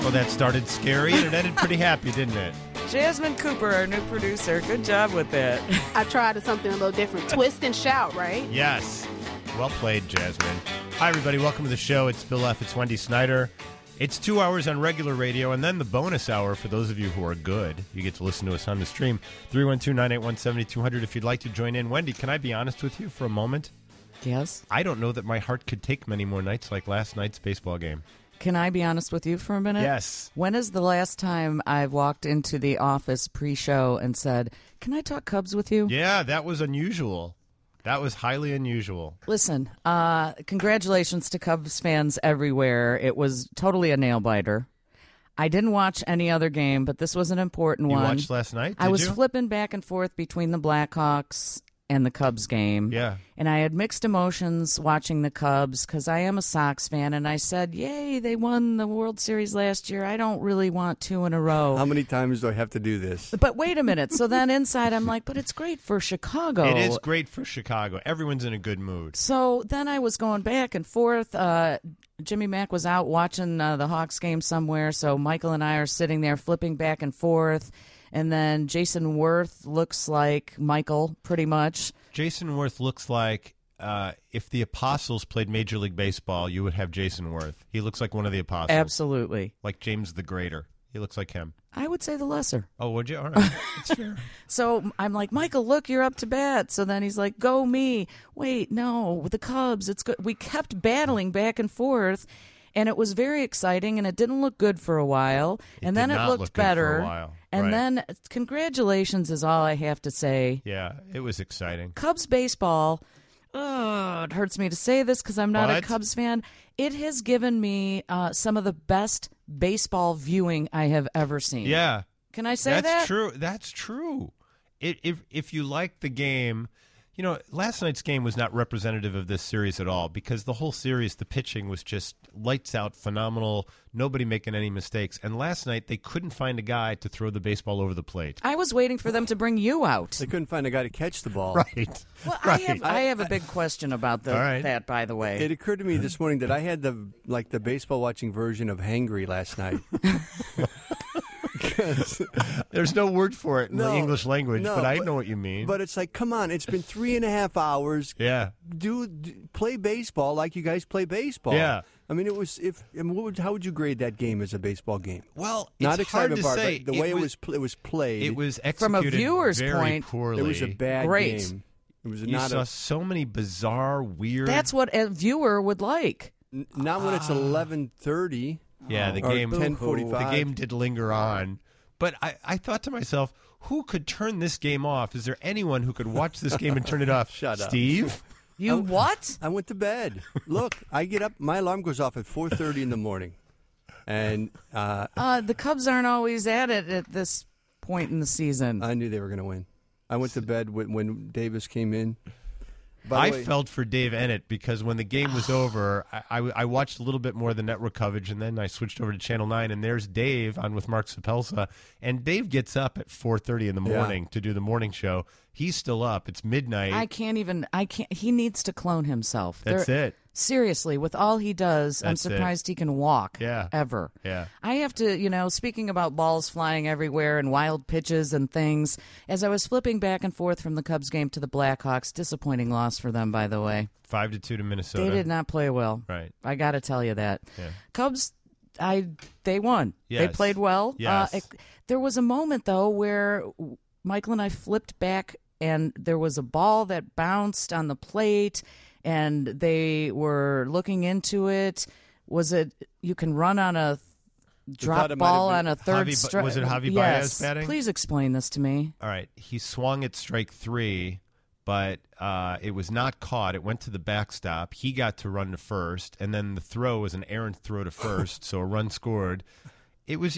Well, that started scary and it ended pretty happy, didn't it? Jasmine Cooper, our new producer. Good job with that. I tried something a little different. Twist and shout, right? Yes. Well played, Jasmine. Hi, everybody. Welcome to the show. It's Bill F. It's Wendy Snyder. It's 2 hours on regular radio, and then the bonus hour for those of you who are good. You get to listen to us on the stream. 312-981-7200 if you'd like to join in. Wendy, can I be honest with you for a moment? Yes. I don't know that my heart could take many more nights like last night's baseball game. Can I be honest with you for a minute? Yes. When is the last time I've walked into the office pre-show and said, "Can I talk Cubs with you?" Yeah, that was unusual. That was highly unusual. Listen, congratulations to Cubs fans everywhere. It was totally a nail-biter. I didn't watch any other game, but this was an important You one. watched last night, I was you? flipping back and forth between the Blackhawks and the Cubs game. Yeah. And I had mixed emotions watching the Cubs because I am a Sox fan, and I said, yay, they won the World Series last year. I don't really want two in a row. How many times do I have to do this? But wait a minute. So then inside I'm like, but it's great for Chicago. It is great for Chicago. Everyone's in a good mood. So then I was going back and forth. Jimmy Mack was out watching the Hawks game somewhere, so Michael and I are sitting there flipping back and forth. And then Jason Worth looks like Michael, pretty much. Jason Worth looks like if the Apostles played Major League Baseball, you would have Jason Worth. He looks like one of the Apostles. Absolutely. Like James the Greater. He looks like him. I would say the lesser. Oh, would you? All right. That's fair. So I'm like, Michael, look, you're up to bat. So then he's like, go me. Wait, no, the Cubs. It's good. We kept battling back and forth, and it was very exciting, and it didn't look good for a while. And then did it not looked look good for a better. while. And Right. then congratulations is all I have to say. Yeah, it was exciting. Cubs baseball, it hurts me to say this because I'm not a What? Cubs fan. It has given me some of the best baseball viewing I have ever seen. Yeah. Can I say that? That's true. That's true. If you like the game, you know, last night's game was not representative of this series at all because the whole series, the pitching was just lights out, phenomenal, nobody making any mistakes. And last night they couldn't find a guy to throw the baseball over the plate. I was waiting for them to bring you out. They couldn't find a guy to catch the ball. Right. Well, Right. I have a big question about All right. that, by the way. It occurred to me this morning that I had the baseball watching version of hangry last night. There's no word for it in the No, English language, no, but I know what you mean. But it's like, come on, it's been 3.5 hours. Yeah. Play baseball like you guys play baseball. Yeah. I mean, it was. How would you grade that game as a baseball game? Well, Not it's hard excitement to part, say. but the way it was played. It was From a executed viewer's very point, poorly. It was a bad Great. game. It was You not saw so many bizarre, weird. That's what a viewer would like. not when it's 11:30. Yeah, the or game. 10:45. The game did linger on, but I thought to myself, who could turn this game off? Is there anyone who could watch this game and turn it off? Shut up. Steve? You what? I went to bed. Look, I get up. My alarm goes off at 4:30 in the morning, and The Cubs aren't always at it at this point in the season. I knew they were going to win. I went to bed when Davis came in. By I the way, felt for Dave Ennett because when the game was over, I watched a little bit more of the network coverage, and then I switched over to Channel 9, and there's Dave on with Mark Sapelsa. And Dave gets up at 4:30 in the morning to do the morning show. He's still up. It's midnight. I can't. He needs to clone himself. That's it. Seriously, with all he does, I'm That's it. surprised he can walk. Yeah. Ever. Yeah. I have to, speaking about balls flying everywhere and wild pitches and things, as I was flipping back and forth from the Cubs game to the Blackhawks, disappointing loss for them, by the way. 5-2 to Minnesota. They did not play well. Right. I got to tell you that. Yeah. Cubs, they won. Yes. They played well. Yes. There was a moment, though, where Michael and I flipped back, and there was a ball that bounced on the plate, and they were looking into it. Was it you can run on a drop it might have ball been on a third Javi- strike? was it Javi Yes. Baez batting? Please explain this to me. All right. He swung at strike 3, but it was not caught. It went to the backstop. He got to run to first, and then the throw was an errant throw to first, so a run scored. It was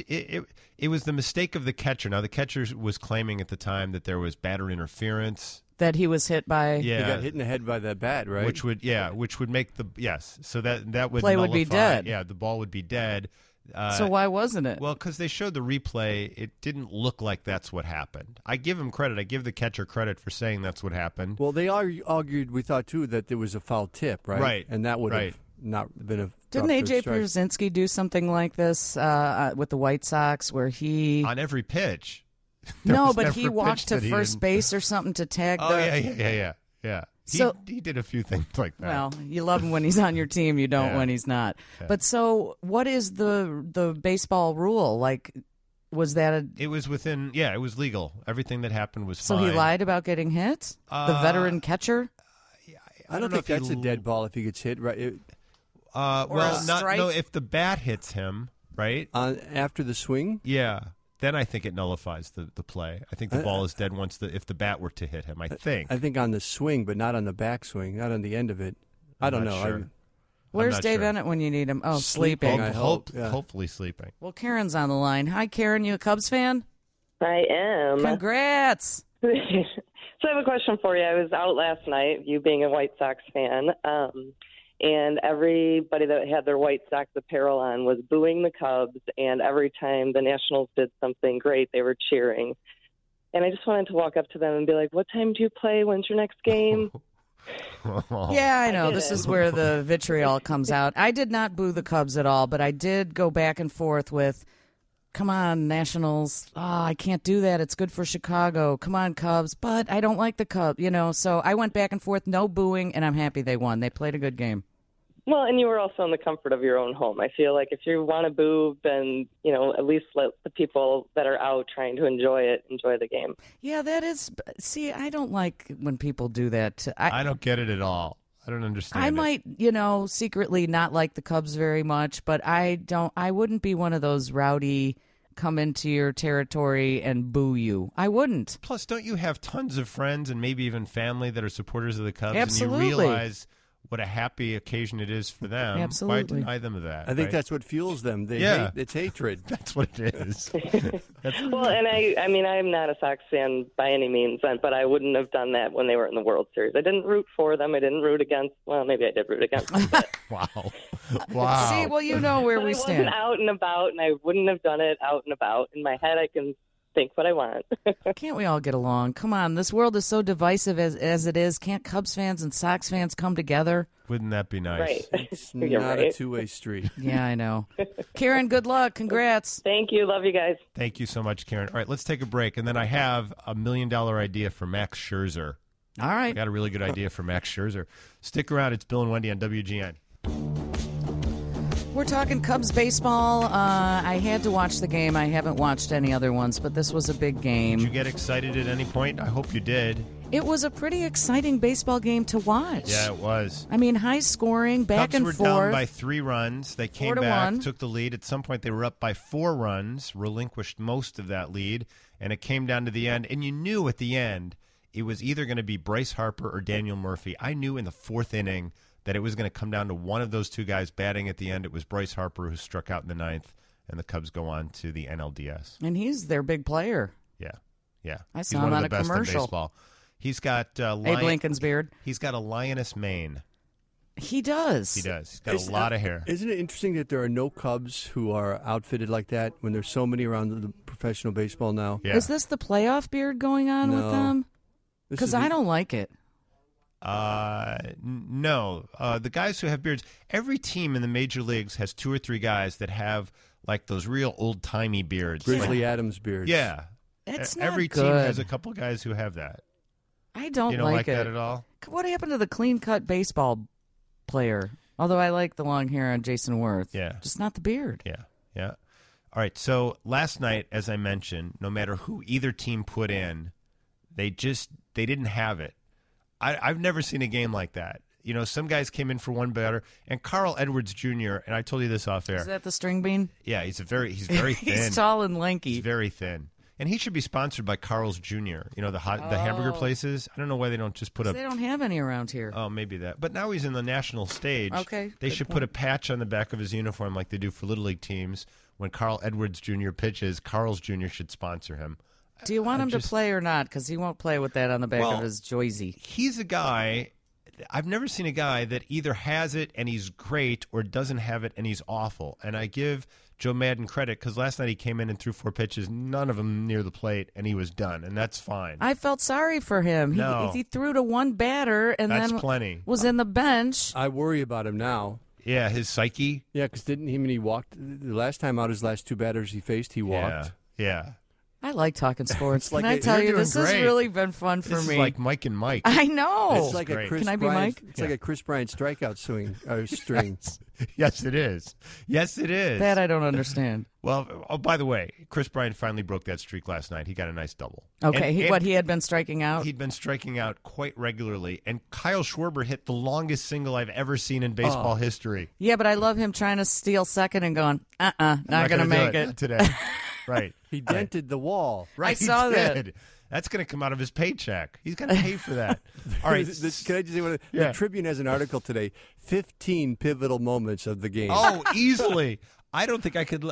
the mistake of the catcher. Now, the catcher was claiming at the time that there was batter interference. That he was hit by. Yeah. he got hit in the head by that bat, right? Which would make the so that would Play would be nullify- dead. Yeah, the ball would be dead. So why wasn't it? Well, because they showed the replay, it didn't look like that's what happened. I give him credit. I give the catcher credit for saying that's what happened. Well, they argued. We thought too that there was a foul tip, right? Right. And that would Right. not been a. Didn't drop A.J. third strike. Pierzynski do something like this with the White Sox where he... On every pitch. There No, was but never he a walked pitch to that he first didn't- base or something to tag Oh, the... yeah. So- He did a few things like that. Well, you love him when he's on your team. You don't Yeah. when he's not. Yeah. But so, what is the baseball rule? Like, was that a? It was within, it was legal. Everything that happened was So fine. he lied about getting hit. The veteran catcher. I don't know think if he that's a dead ball if he gets hit right Well, a not strike? no. If the bat hits him, right? after the swing. Yeah. Then I think it nullifies the play. I think the ball is dead once if the bat were to hit him. I think. I think on the swing, but not on the backswing, not on the end of it. I don't not know. sure. Where's not Dave sure. Ennett when you need him? Oh, Sleeping. sleeping. I hope, yeah. Hopefully sleeping. Well, Karen's on the line. Hi, Karen. You a Cubs fan? I am. Congrats. So I have a question for you. I was out last night, you being a White Sox fan, and everybody that had their White Sox apparel on was booing the Cubs, and every time the Nationals did something great, they were cheering. And I just wanted to walk up to them and be like, what time do you play? When's your next game? Yeah, I know. did This it. is where the vitriol comes out. I did not boo the Cubs at all, but I did go back and forth with, come on, Nationals. Oh, I can't do that. It's good for Chicago. Come on, Cubs. But I don't like the Cubs, So I went back and forth, no booing, and I'm happy they won. They played a good game. Well, and you were also in the comfort of your own home. I feel like if you want to boo, then, at least let the people that are out trying to enjoy the game. Yeah, that is. See, I don't like when people do that. I don't get it at all. I don't understand. I it. might, secretly not like the Cubs very much, but I wouldn't be one of those rowdy come into your territory and boo you. I wouldn't. Plus, don't you have tons of friends and maybe even family that are supporters of the Cubs? Absolutely. And you realize what a happy occasion it is for them. Absolutely. Why deny them of that? I think right? that's what fuels them. It's hatred. That's what it is. Well, and I mean, I'm not a Sox fan by any means, but I wouldn't have done that when they were in the World Series. I didn't root for them. I didn't root against. Well, maybe I did root against them. But, Wow. See, well, you know where but we I stand. wasn't out and about, and I wouldn't have done it out and about. In my head, I can think what I want. Can't we all get along? Come on, this world is so divisive as it is. Can't Cubs fans and Sox fans come together? Wouldn't that be nice? Right. It's You're not right. a two-way street. Yeah, I know. Karen, good luck. Congrats. Thank you. Love you guys. Thank you so much, Karen. All right, let's take a break. And then I have $1 million idea for Max Scherzer. All I right. got a really good idea for Max Scherzer. Stick around. It's Bill and Wendy on WGN. We're talking Cubs baseball. I had to watch the game. I haven't watched any other ones, but this was a big game. Did you get excited at any point? I hope you did. It was a pretty exciting baseball game to watch. Yeah, it was. I mean, high scoring, back Cubs and were forth. down by 3 runs. They came 4-1. back, took the lead. At some point, they were up by 4 runs, relinquished most of that lead, and it came down to the end. And you knew at the end it was either going to be Bryce Harper or Daniel Murphy. I knew in the 4th inning that it was going to come down to one of those two guys batting at the end. It was Bryce Harper who struck out in the 9th, and the Cubs go on to the NLDS. And he's their big player. Yeah. I He's saw one him of on the a best commercial. in baseball. He's got Abe Lincoln's beard. He's got a lioness mane. He does. He does. He's got a lot of hair. Isn't it interesting that there are no Cubs who are outfitted like that when there's so many around the professional baseball now? Yeah. Is this the playoff beard going on with No. them? This Because is I the- don't like it. No. The guys who have beards, every team in the major leagues has 2 or 3 guys that have like those real old-timey beards. Grizzly Like, Adams beards. yeah. It's not Every good. team has a couple guys who have that. I don't You don't like it. that at all? What happened to the clean-cut baseball player? Although I like the long hair on Jason Worth. Yeah. Just not the beard. Yeah. All right, so last night, as I mentioned, no matter who either team put in, they didn't have it. I've never seen a game like that. You know, some guys came in for one batter, and Carl Edwards Jr., and I told you this off air. Is that the string bean? Yeah, he's very thin. He's tall and lanky. He's very thin. And he should be sponsored by Carl's Jr., you know, the hamburger places. I don't know why they don't just put They don't have any around here. Oh, maybe that. But now he's in the national stage. Okay, They good should put a patch on the back of his uniform like they do for Little League teams. When Carl Edwards Jr. pitches, Carl's Jr. should sponsor him. Do you want him just- to play or not? Because he won't play with that on the back Well, of his jersey. He's a guy, I've never seen a guy that either has it and he's great or doesn't have it and he's awful. And I give Joe Madden credit because last night he came in and threw 4 pitches, none of them near the plate, and he was done. And that's fine. I felt sorry for him. No. He threw to one batter and That's then plenty. was in the bench. I worry about him now. Yeah, his psyche. Yeah, because didn't he, when he walked, the last time out, his last two batters he faced, he walked. Yeah. I like talking sports. It's like Can I a- tell You're you, doing this has great. really been fun for This me. is like Mike and Mike. I know. It's like a great. Chris Can I be Bryant, Mike? It's like a Chris Bryant strikeout string. Yes, it is. Yes, it is. That I don't understand. Well, by the way, Chris Bryant finally broke that streak last night. He got a nice double. Okay, And he had been striking out? He'd been striking out quite regularly, and Kyle Schwarber hit the longest single I've ever seen in baseball history. Yeah, but I love him trying to steal second and going, not going to gonna make do it. Not today. Right. He dented the wall. Right. I saw he that. did. That's going to come out of his paycheck. He's going to pay for that. All right. Can I just say one? Yeah. The Tribune has an article today, 15 pivotal moments of the game. Oh, easily. I don't think I could.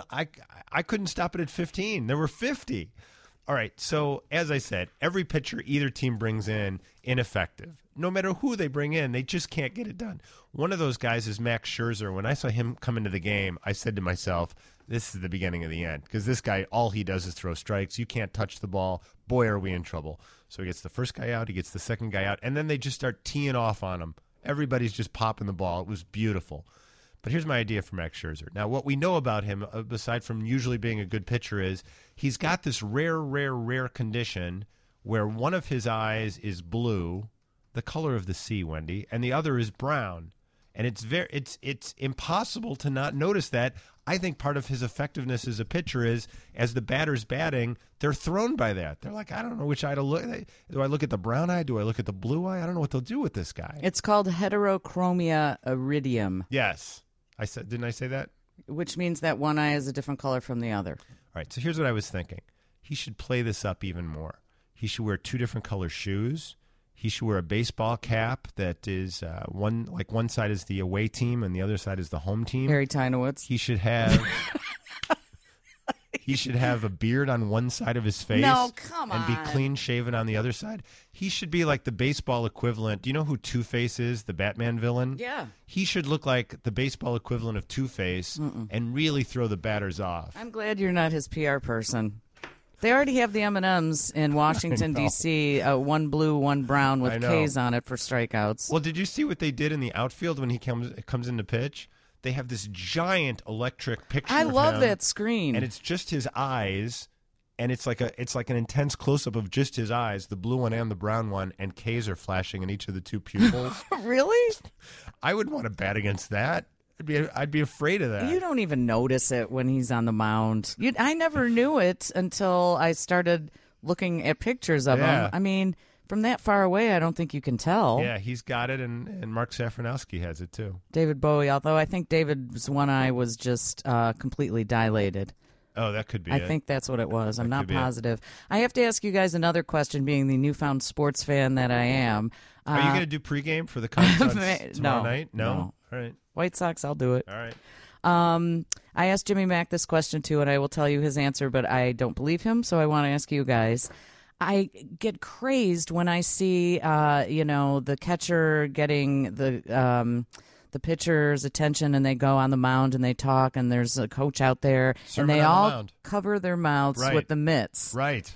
I couldn't stop it at 15. There were 50. All right. So as I said, every pitcher either team brings in ineffective. No matter who they bring in, they just can't get it done. One of those guys is Max Scherzer. When I saw him come into the game, I said to myself, this is the beginning of the end, because this guy, all he does is throw strikes. You can't touch the ball. Boy, are we in trouble. So he gets the first guy out, he gets the second guy out, and then they just start teeing off on him. Everybody's just popping the ball. It was beautiful. But here's my idea for Max Scherzer. Now, what we know about him, aside from usually being a good pitcher, is he's got this rare condition where one of his eyes is blue, the color of the sea, Wendy, and the other is brown. And it's impossible to not notice that. I think part of his effectiveness as a pitcher is, as the batter's batting, they're thrown by that. They're like, I don't know which eye to look. Do I look at the brown eye? Do I look at the blue eye? I don't know what they'll do with this guy. It's called heterochromia iridium, Yes. Didn't I say that? which means that one eye is a different color from the other. All right, so here's what I was thinking. He should play this up even more. He should wear two different color shoes. He should wear a baseball cap that is one side is the away team and the other side is the home team. Harry Tynowitz. He should have a beard on one side of his face. No, come and be on. clean shaven on the other side. He should be like the baseball equivalent. Do you know who Two-Face is, the Batman villain? Yeah. He should look like the baseball equivalent of Two-Face and really throw the batters off. I'm glad you're not his PR person. They already have the M&Ms in Washington, D.C., one blue, one brown I with know. K's on it for strikeouts. Well, did you see what they did in the outfield when he comes in to pitch? They have this giant electric picture. I of love him, that screen. and it's just his eyes, and it's like an intense close up of just his eyes, the blue one and the brown one, and K's are flashing in each of the two pupils. Really? I would want to bat against that. I'd be afraid of that. You don't even notice it when he's on the mound. I never knew it until I started looking at pictures of Yeah. him. I mean, from that far away, I don't think you can tell. Yeah, he's got it, and Mark Safranowski has it too. David Bowie, although I think David's one eye was just completely dilated. Oh, that could be I it. think that's what it was. I'm not could be it. positive. I have to ask you guys another question, being the newfound sports fan that I am. Are you going to do pregame for the Cubs on tomorrow No. night? No? No. All right. White Sox, I'll do it. All right. I asked Jimmy Mack this question too, and I will tell you his answer, but I don't believe him, so I want to ask you guys. I get crazed when I see, the catcher getting the pitcher's attention, and they go on the mound and they talk, and there's a coach out there, Sermon and they on the all mound. cover their mouths Right. with the mitts. Right.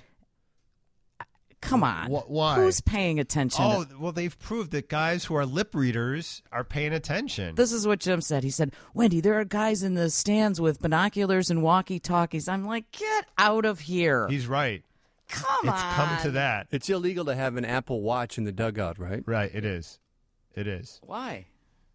Come on, Why? Who's paying attention? Oh, well, they've proved that guys who are lip readers are paying attention. This is what Jim said. He said, Wendy, there are guys in the stands with binoculars and walkie-talkies. I'm like, get out of here. He's right. Come on. It's come to that. It's illegal to have an Apple Watch in the dugout, right? Right, it is. It is. Why?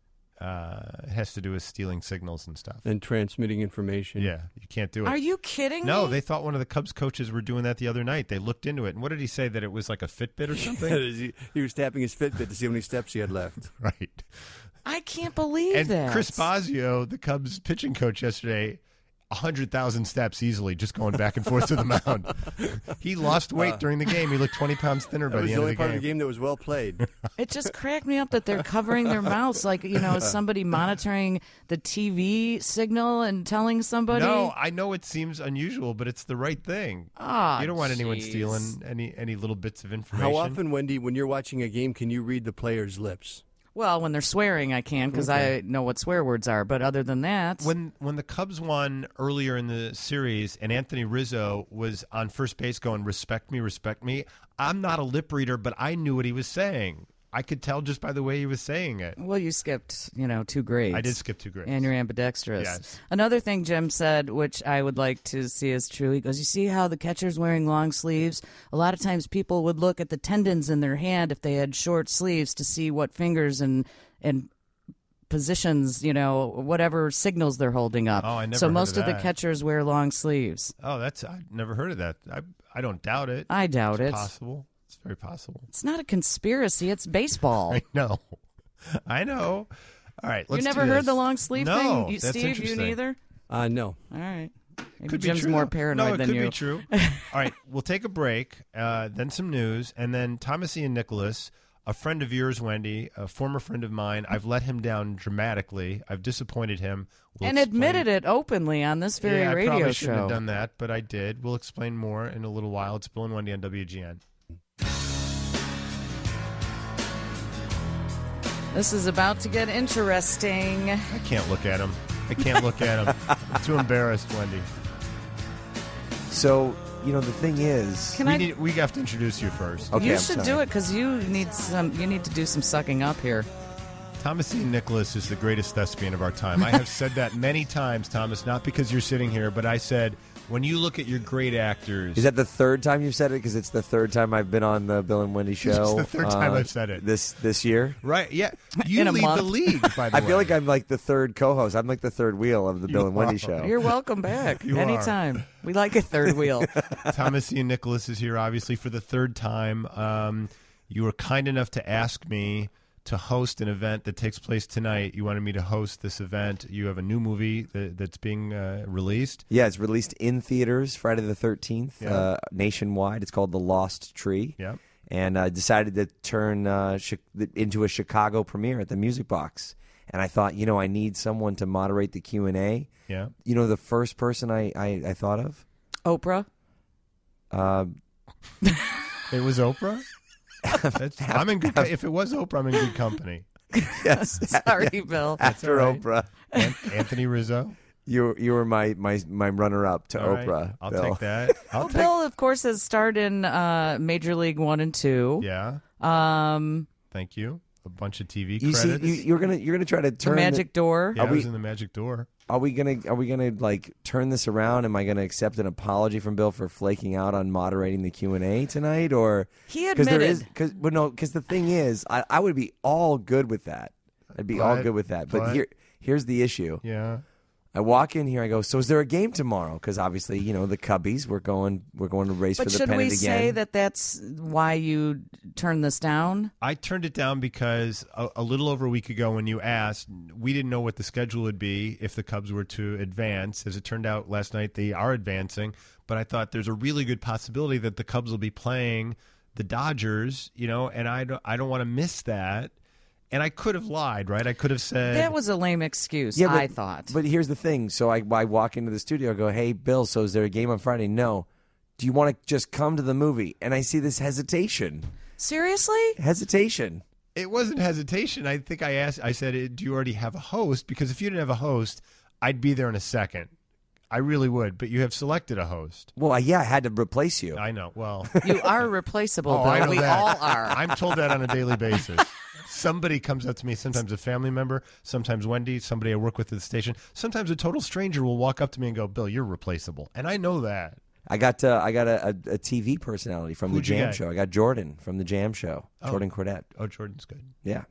It has to do with stealing signals and stuff. And transmitting information. Yeah, you can't do it. Are you kidding No, me? they thought one of the Cubs coaches were doing that the other night. They looked into it. And what did he say, that it was like a Fitbit or something? He was tapping his Fitbit to see how many steps he had left. Right. I can't believe And that. Chris Bosio, the Cubs pitching coach yesterday, 100,000 steps easily just going back and forth to the mound. He lost weight during the game. He looked 20 pounds thinner by That was the the end only of part the of the game. game that was well played. It just cracked me up that they're covering their mouths like, is somebody monitoring the TV signal and telling somebody? No, I know it seems unusual, but it's the right thing. Ah, You don't want anyone jeez. stealing any little bits of information. How often, Wendy, when you're watching a game, can you read the player's lips? Well, when they're swearing, I can because I know what swear words are. But other than that, When the Cubs won earlier in the series and Anthony Rizzo was on first base going, respect me, I'm not a lip reader, but I knew what he was saying. I could tell just by the way he was saying it. Well, you skipped, 2 grades. I did skip 2 grades. And you're ambidextrous. Yes. Another thing Jim said, which I would like to see as true, he goes, you see how the catcher's wearing long sleeves? A lot of times people would look at the tendons in their hand if they had short sleeves to see what fingers and positions, whatever signals they're holding up. Oh, I never So heard most of of the that. catchers wear long sleeves. Oh, I've never heard of that. I don't doubt it. I doubt It's it. possible. It's very possible. It's not a conspiracy. It's baseball. I know. All right, let's You never do heard this. the long sleeve No, thing? that's Steve, you interesting. neither? No. All right. Maybe Could be Jim's true. more No, paranoid it than could you. be true. All right, we'll take a break, then some news, and then Thomas Ian Nicholas, a friend of yours, Wendy, a former friend of mine. I've let him down dramatically. I've disappointed him. And admitted it openly on this very I radio probably show. shouldn't have done that, but I did. We'll explain more in a little while. It's Bill and Wendy on WGN. This is about to get interesting. I can't look at him. I'm too embarrassed, Wendy. So, the thing is... We have to introduce you first. Okay, you I'm should sorry. do it because you need to do some sucking up here. Thomas Ian Nicholas is the greatest thespian of our time. I have said that many times, Thomas, not because you're sitting here, but I said, when you look at your great actors... Is that the third time you've said it? Because it's the third time I've been on the Bill and Wendy show. It's the third time I've said it. This year. Right, yeah. You In a lead month. the league, by the way. I feel like I'm like the third co-host. I'm like the third wheel of the Bill and Wendy show. You're welcome back You anytime. We like a third wheel. Thomas Ian Nicholas is here, obviously, for the third time. You were kind enough to ask me to host an event that takes place tonight. You wanted me to host this event. You have a new movie that's being released. Yeah, it's released in theaters Friday the 13th, Yeah. nationwide. It's called The Lost Tree. Yep. And I decided to turn into a Chicago premiere at the Music Box. And I thought, I need someone to moderate the Q&A. Yeah. The first person I thought of? Oprah. It was Oprah? I'm in good. If it was Oprah, I'm in good company. Yes. Sorry, Bill. After all right. Oprah. Anthony Rizzo. You were my runner-up to All right. Oprah. I'll Bill. take that. I'll take. Bill, of course, has starred in Major League 1 and 2. Yeah. Um, Thank you. A bunch of TV You credits. see, you're gonna try to The turn Magic Door. yeah, I Are was we- in the Magic Door. Are we gonna like turn this around? Am I gonna accept an apology from Bill for flaking out on moderating the Q&A tonight, or He because admitted. because the thing is, I would be all good with that. I'd be all But- good with that. But but- here's the issue. Yeah. I walk in here. I go. So is there a game tomorrow? Because obviously, the Cubbies. We're going to race But for the should pennant we again. say that that's why you turned this down? I turned it down because a little over a week ago when you asked, we didn't know what the schedule would be if the Cubs were to advance. As it turned out last night, they are advancing. But I thought there's a really good possibility that the Cubs will be playing the Dodgers, and I don't want to miss that. And I could have lied, right? I could have said... That was a lame excuse, Yeah, but- I thought. But here's the thing. So I walk into the studio. I go, hey, Bill, so is there a game on Friday? No. Do you want to just come to the movie? And I see this hesitation. Seriously? Hesitation. It wasn't hesitation. I think I said, do you already have a host? Because if you didn't have a host, I'd be there in a second. I really would. But you have selected a host. Well, I had to replace you. I know. Well, You are replaceable, oh, Bill. I know We that. all are. I'm told that on a daily basis. Somebody comes up to me, sometimes a family member, sometimes Wendy, somebody I work with at the station. Sometimes a total stranger will walk up to me and go, Bill, you're replaceable. And I know that. I got a TV personality from Who'd the you Jam get? Show. I got Jordan from the Jam Show. Oh. Jordan Cordette. Oh, Jordan's good. Yeah.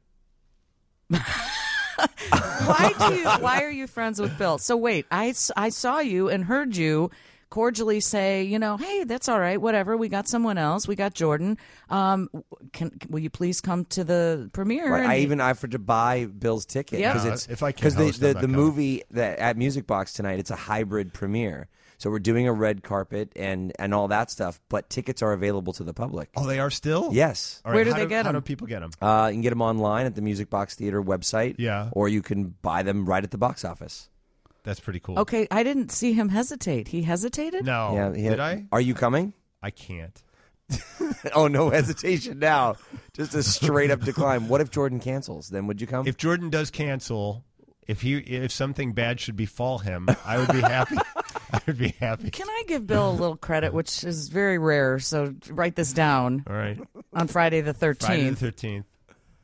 Why are you friends with Bill? So wait, I saw you and heard you cordially say, hey, that's all right, whatever. We got someone else. We got Jordan. Will you please come to the premiere? Right. And I he- even offered to buy Bill's ticket Yeah. because No, it's if I can't because host, the I'm not coming. movie that at Music Box tonight, it's a hybrid premiere. So we're doing a red carpet and all that stuff, but tickets are available to the public. Oh, they are still? Yes. All right, Where do how they get How them? do people get them? You can get them online at the Music Box Theater website. Yeah. Or you can buy them right at the box office. That's pretty cool. Okay, I didn't see him hesitate. He hesitated? No. Yeah. Did I? Are you coming? I can't. Oh, no hesitation now. Just a straight up decline. What if Jordan cancels? Then would you come? If Jordan does cancel, if something bad should befall him, I would be happy. I would be happy. Can I give Bill a little credit, which is very rare, so write this down All right. on Friday the 13th. Friday the 13th.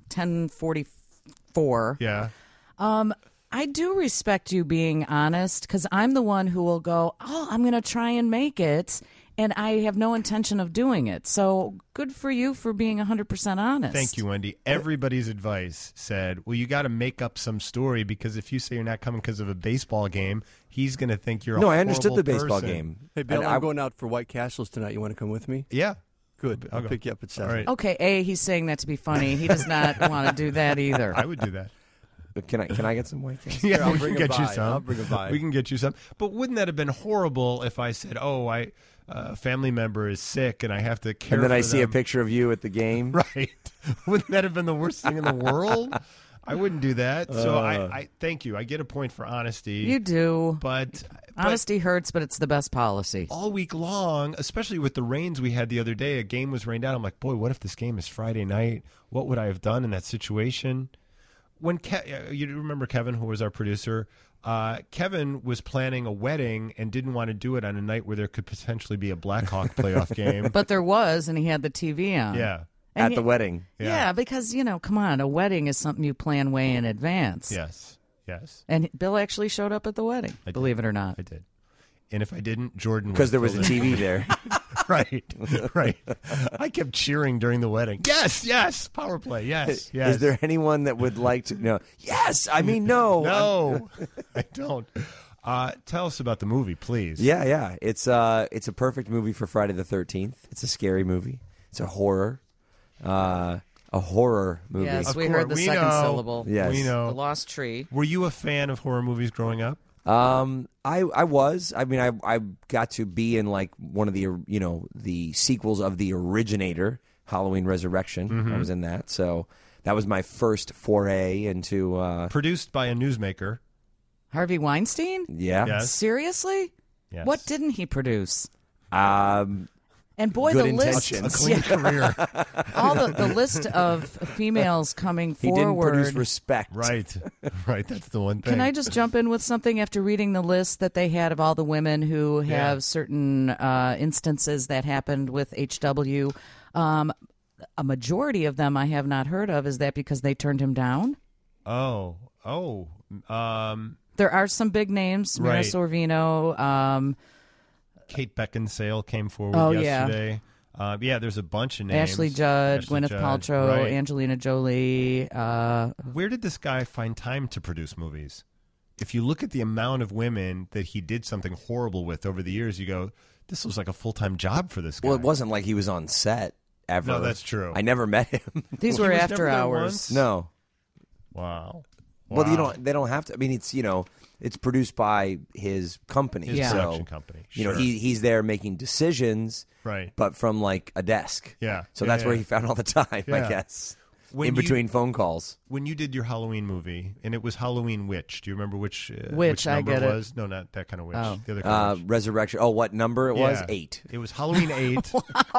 10:44. Yeah. I do respect you being honest because I'm the one who will go, I'm going to try and make it, and I have no intention of doing it. So good for you for being 100% honest. Thank you, Wendy. Everybody's advice said, well, you got to make up some story because if you say you're not coming because of a baseball game, he's going to think you're a No, I understood the horrible baseball person. game. Hey, Bill, And I'm going out for White Castles tonight. You want to come with me? Yeah. Good. I'll go. pick you up at 7. All right. Okay, he's saying that to be funny. He does not want to do that either. I would do that. Can I get some White Castle? Yeah, I'll we bring can a get you vibe. some. I'll bring a vibe. We can get you some. But wouldn't that have been horrible if I said, a family member is sick and I have to care And then for I see a them? picture of you at the game. Right. Wouldn't that have been the worst thing in the world? I wouldn't do that. So I thank you. I get a point for honesty. You do. But Honesty hurts, but it's the best policy. all week long, especially with the rains we had the other day, a game was rained out. I'm like, boy, what if this game is Friday night? What would I have done in that situation? When you remember Kevin, who was our producer, Kevin was planning a wedding and didn't want to do it on a night where there could potentially be a Blackhawk playoff game. But there was, and he had the TV on. Yeah. And At the wedding. Yeah, because, come on, a wedding is something you plan way in advance. Yes. Yes. And Bill actually showed up at the wedding, believe it or not. I did. And if I didn't, Jordan Because there was a filled in. TV there. Right. Right. I kept cheering during the wedding. Yes. Yes. Power play. Yes. Yes. Is there anyone that would like to know? Yes, I mean no. No, I don't. Tell us about the movie, please. Yeah. It's a perfect movie for Friday the 13th. It's a scary movie. It's a horror. A horror movie. Yes, Of we course, heard the we second know. syllable. Yes. We The know. Lost Tree. Were you a fan of horror movies growing up? I was. I mean, I got to be in like one of the the sequels of the originator, Halloween Resurrection. I was in that, so that was my first foray into. Produced by a newsmaker. Harvey Weinstein? Yeah. Yes. Seriously? Yes. What didn't he produce? Um, And boy, Good the list, intentions. Clean career. all the list of females coming he didn't forward. produce respect. Right. Right. That's the one thing. Can I just jump in with something after reading the list that they had of all the women who have Yeah. certain instances that happened with HW? A majority of them I have not heard of. Is that because they turned him down? Oh. There are some big names, Mira Right. Sorvino, Kate Beckinsale came forward Oh, yeah. yesterday. Yeah, there's a bunch of names. Ashley Judd, Ashley Gwyneth Judd, Paltrow, right. Angelina Jolie. Where did this guy find time to produce movies? If you look at the amount of women that he did something horrible with over the years, you go, this was like a full-time job for this guy. Well, it wasn't like he was on set ever. No, that's true. I never met him. These He were was after never there hours. once? No. Wow. Well, Wow. they don't have to. I mean, it's it's produced by his company, His Yeah. production so company. you know Sure. he's there making decisions, Right. but from like a desk. Yeah. So Yeah, that's where yeah. he found all the time, I Yeah. guess. When in you- between phone calls. When you did your Halloween movie, and it was Halloween Witch, do you remember which Which, I number get it it. was? No, not that kind of witch. Oh. The other kind of witch. Resurrection. Oh, what number it was? Yeah. 8. It was Halloween 8.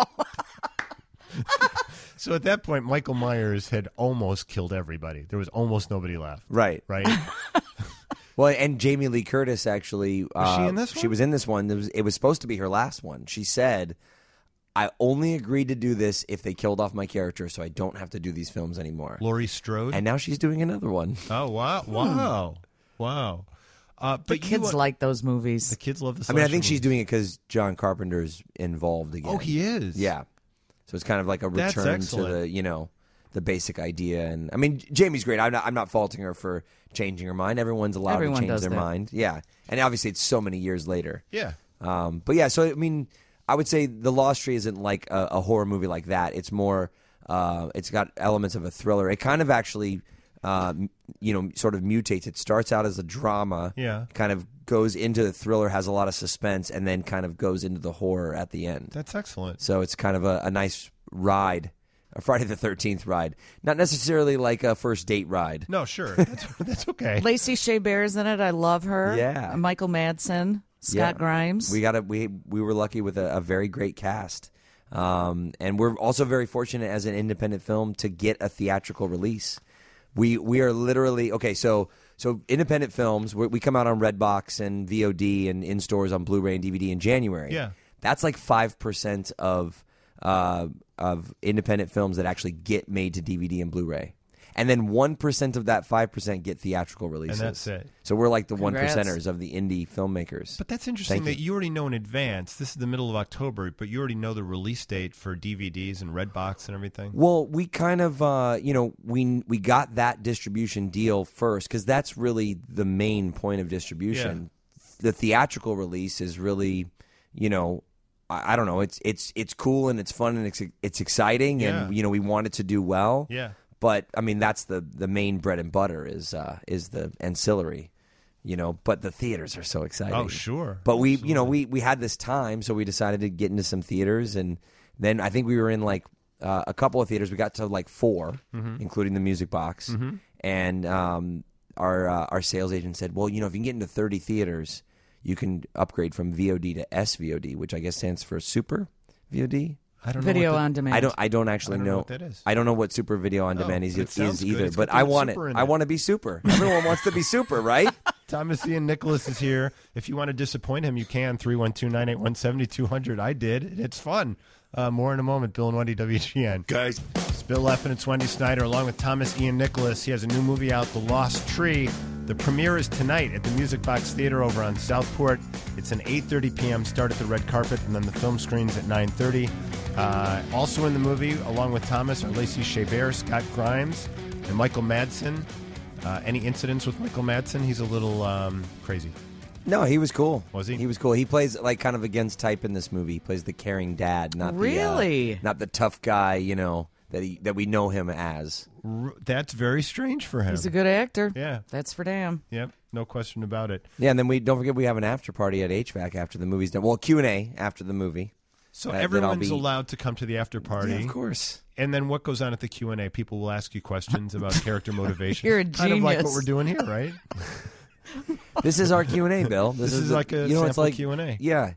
So at that point, Michael Myers had almost killed everybody. There was almost nobody left. Right. Right? Well, and Jamie Lee Curtis actually Was she in this She one? was in this one. It was supposed to be her last one. She said, "I only agreed to do this if they killed off my character, so I don't have to do these films anymore." Laurie Strode. And now she's doing another one. Oh, wow. Wow. Wow. But The kids like those movies. The kids love the I mean, I slasher think she's movies. doing it because John Carpenter's involved again. Oh, he is? Yeah. So it's kind of like a That's return to excellent. the basic idea. And I mean, Jamie's great. I'm not faulting her for changing her mind. Everyone's allowed Everyone to change does their that. mind. Yeah. And obviously, it's so many years later. Yeah. But yeah, so I mean, I would say The Lost Tree isn't like a horror movie like that. It's more, it's got elements of a thriller. It kind of actually, sort of mutates. It starts out as a drama, Yeah. kind of goes into the thriller, has a lot of suspense, and then kind of goes into the horror at the end. That's excellent. So it's kind of a nice ride, a Friday the 13th ride. Not necessarily like a first date ride. No, sure. That's okay. Lacey Shea Bear's in it. I love her. Yeah. Michael Madsen, Scott Yeah. Grimes. We were lucky with a very great cast, and we're also very fortunate as an independent film to get a theatrical release. We are literally okay. So independent films we come out on Redbox and VOD and in stores on Blu-ray and DVD in January. Yeah. That's like 5% of independent films that actually get made to DVD and Blu-ray. and then 1% of that 5% get theatrical releases. And that's it. So we're like the Congrats. 1%ers of the indie filmmakers. But that's interesting Thank that you already know in advance. This is the middle of October, but you already know the release date for DVDs and Redbox and everything. Well, we kind of, we got that distribution deal first because that's really the main point of distribution. The theatrical release is really, I don't know. It's cool and it's fun and it's exciting and we want it to do well. Yeah. But I mean, that's the main bread and butter is the ancillary. But the theaters are so exciting. Oh, sure. But we had this time, so we decided to get into some theaters, and then I think we were in like a couple of theaters. We got to like 4, including the Music Box, and our sales agent said, "Well, if you can get into 30 theaters, you can upgrade from VOD to SVOD, which I guess stands for Super VOD." I don't know. Video on demand. I don't actually know what that is. I don't know what Super Video on demand but it is sounds good. either. It's But got the I word want it. super in I it. want to be super. Everyone wants to be super, right? Thomas Ian Nicholas is here. If you want to disappoint him, you can. 312-981-7200. I did. It's fun. More in a moment. Bill and Wendy, WGN. Guys. It's Bill F. and it's Wendy Snyder along with Thomas Ian Nicholas. He has a new movie out, The Lost Tree. The premiere is tonight at the Music Box Theater over on Southport. It's an 8:30 p.m. start at the red carpet, and then the film screens at 9:30. Also in the movie, along with Thomas, are Lacey Chabert, Scott Grimes, and Michael Madsen. Any incidents with Michael Madsen? He's a little crazy. No, he was cool. Was he? He was cool. He plays like kind of against type in this movie. He plays the caring dad, not Really? not the tough guy. That we know him as. That's very strange for him. He's a good actor. Yeah. That's for damn. Yep, no question about it. Yeah, and then don't forget we have an after party at HVAC after the movie's done. Well, Q&A after the movie. So that I'll everyone's be- allowed to come to the after party. Yeah, of course. And then what goes on at the Q&A? People will ask you questions about character motivation. You're a Kind of like what genius. we're doing here, right? This is our Q&A, Bill. This is the- like a it's sample like Q&A. Yeah.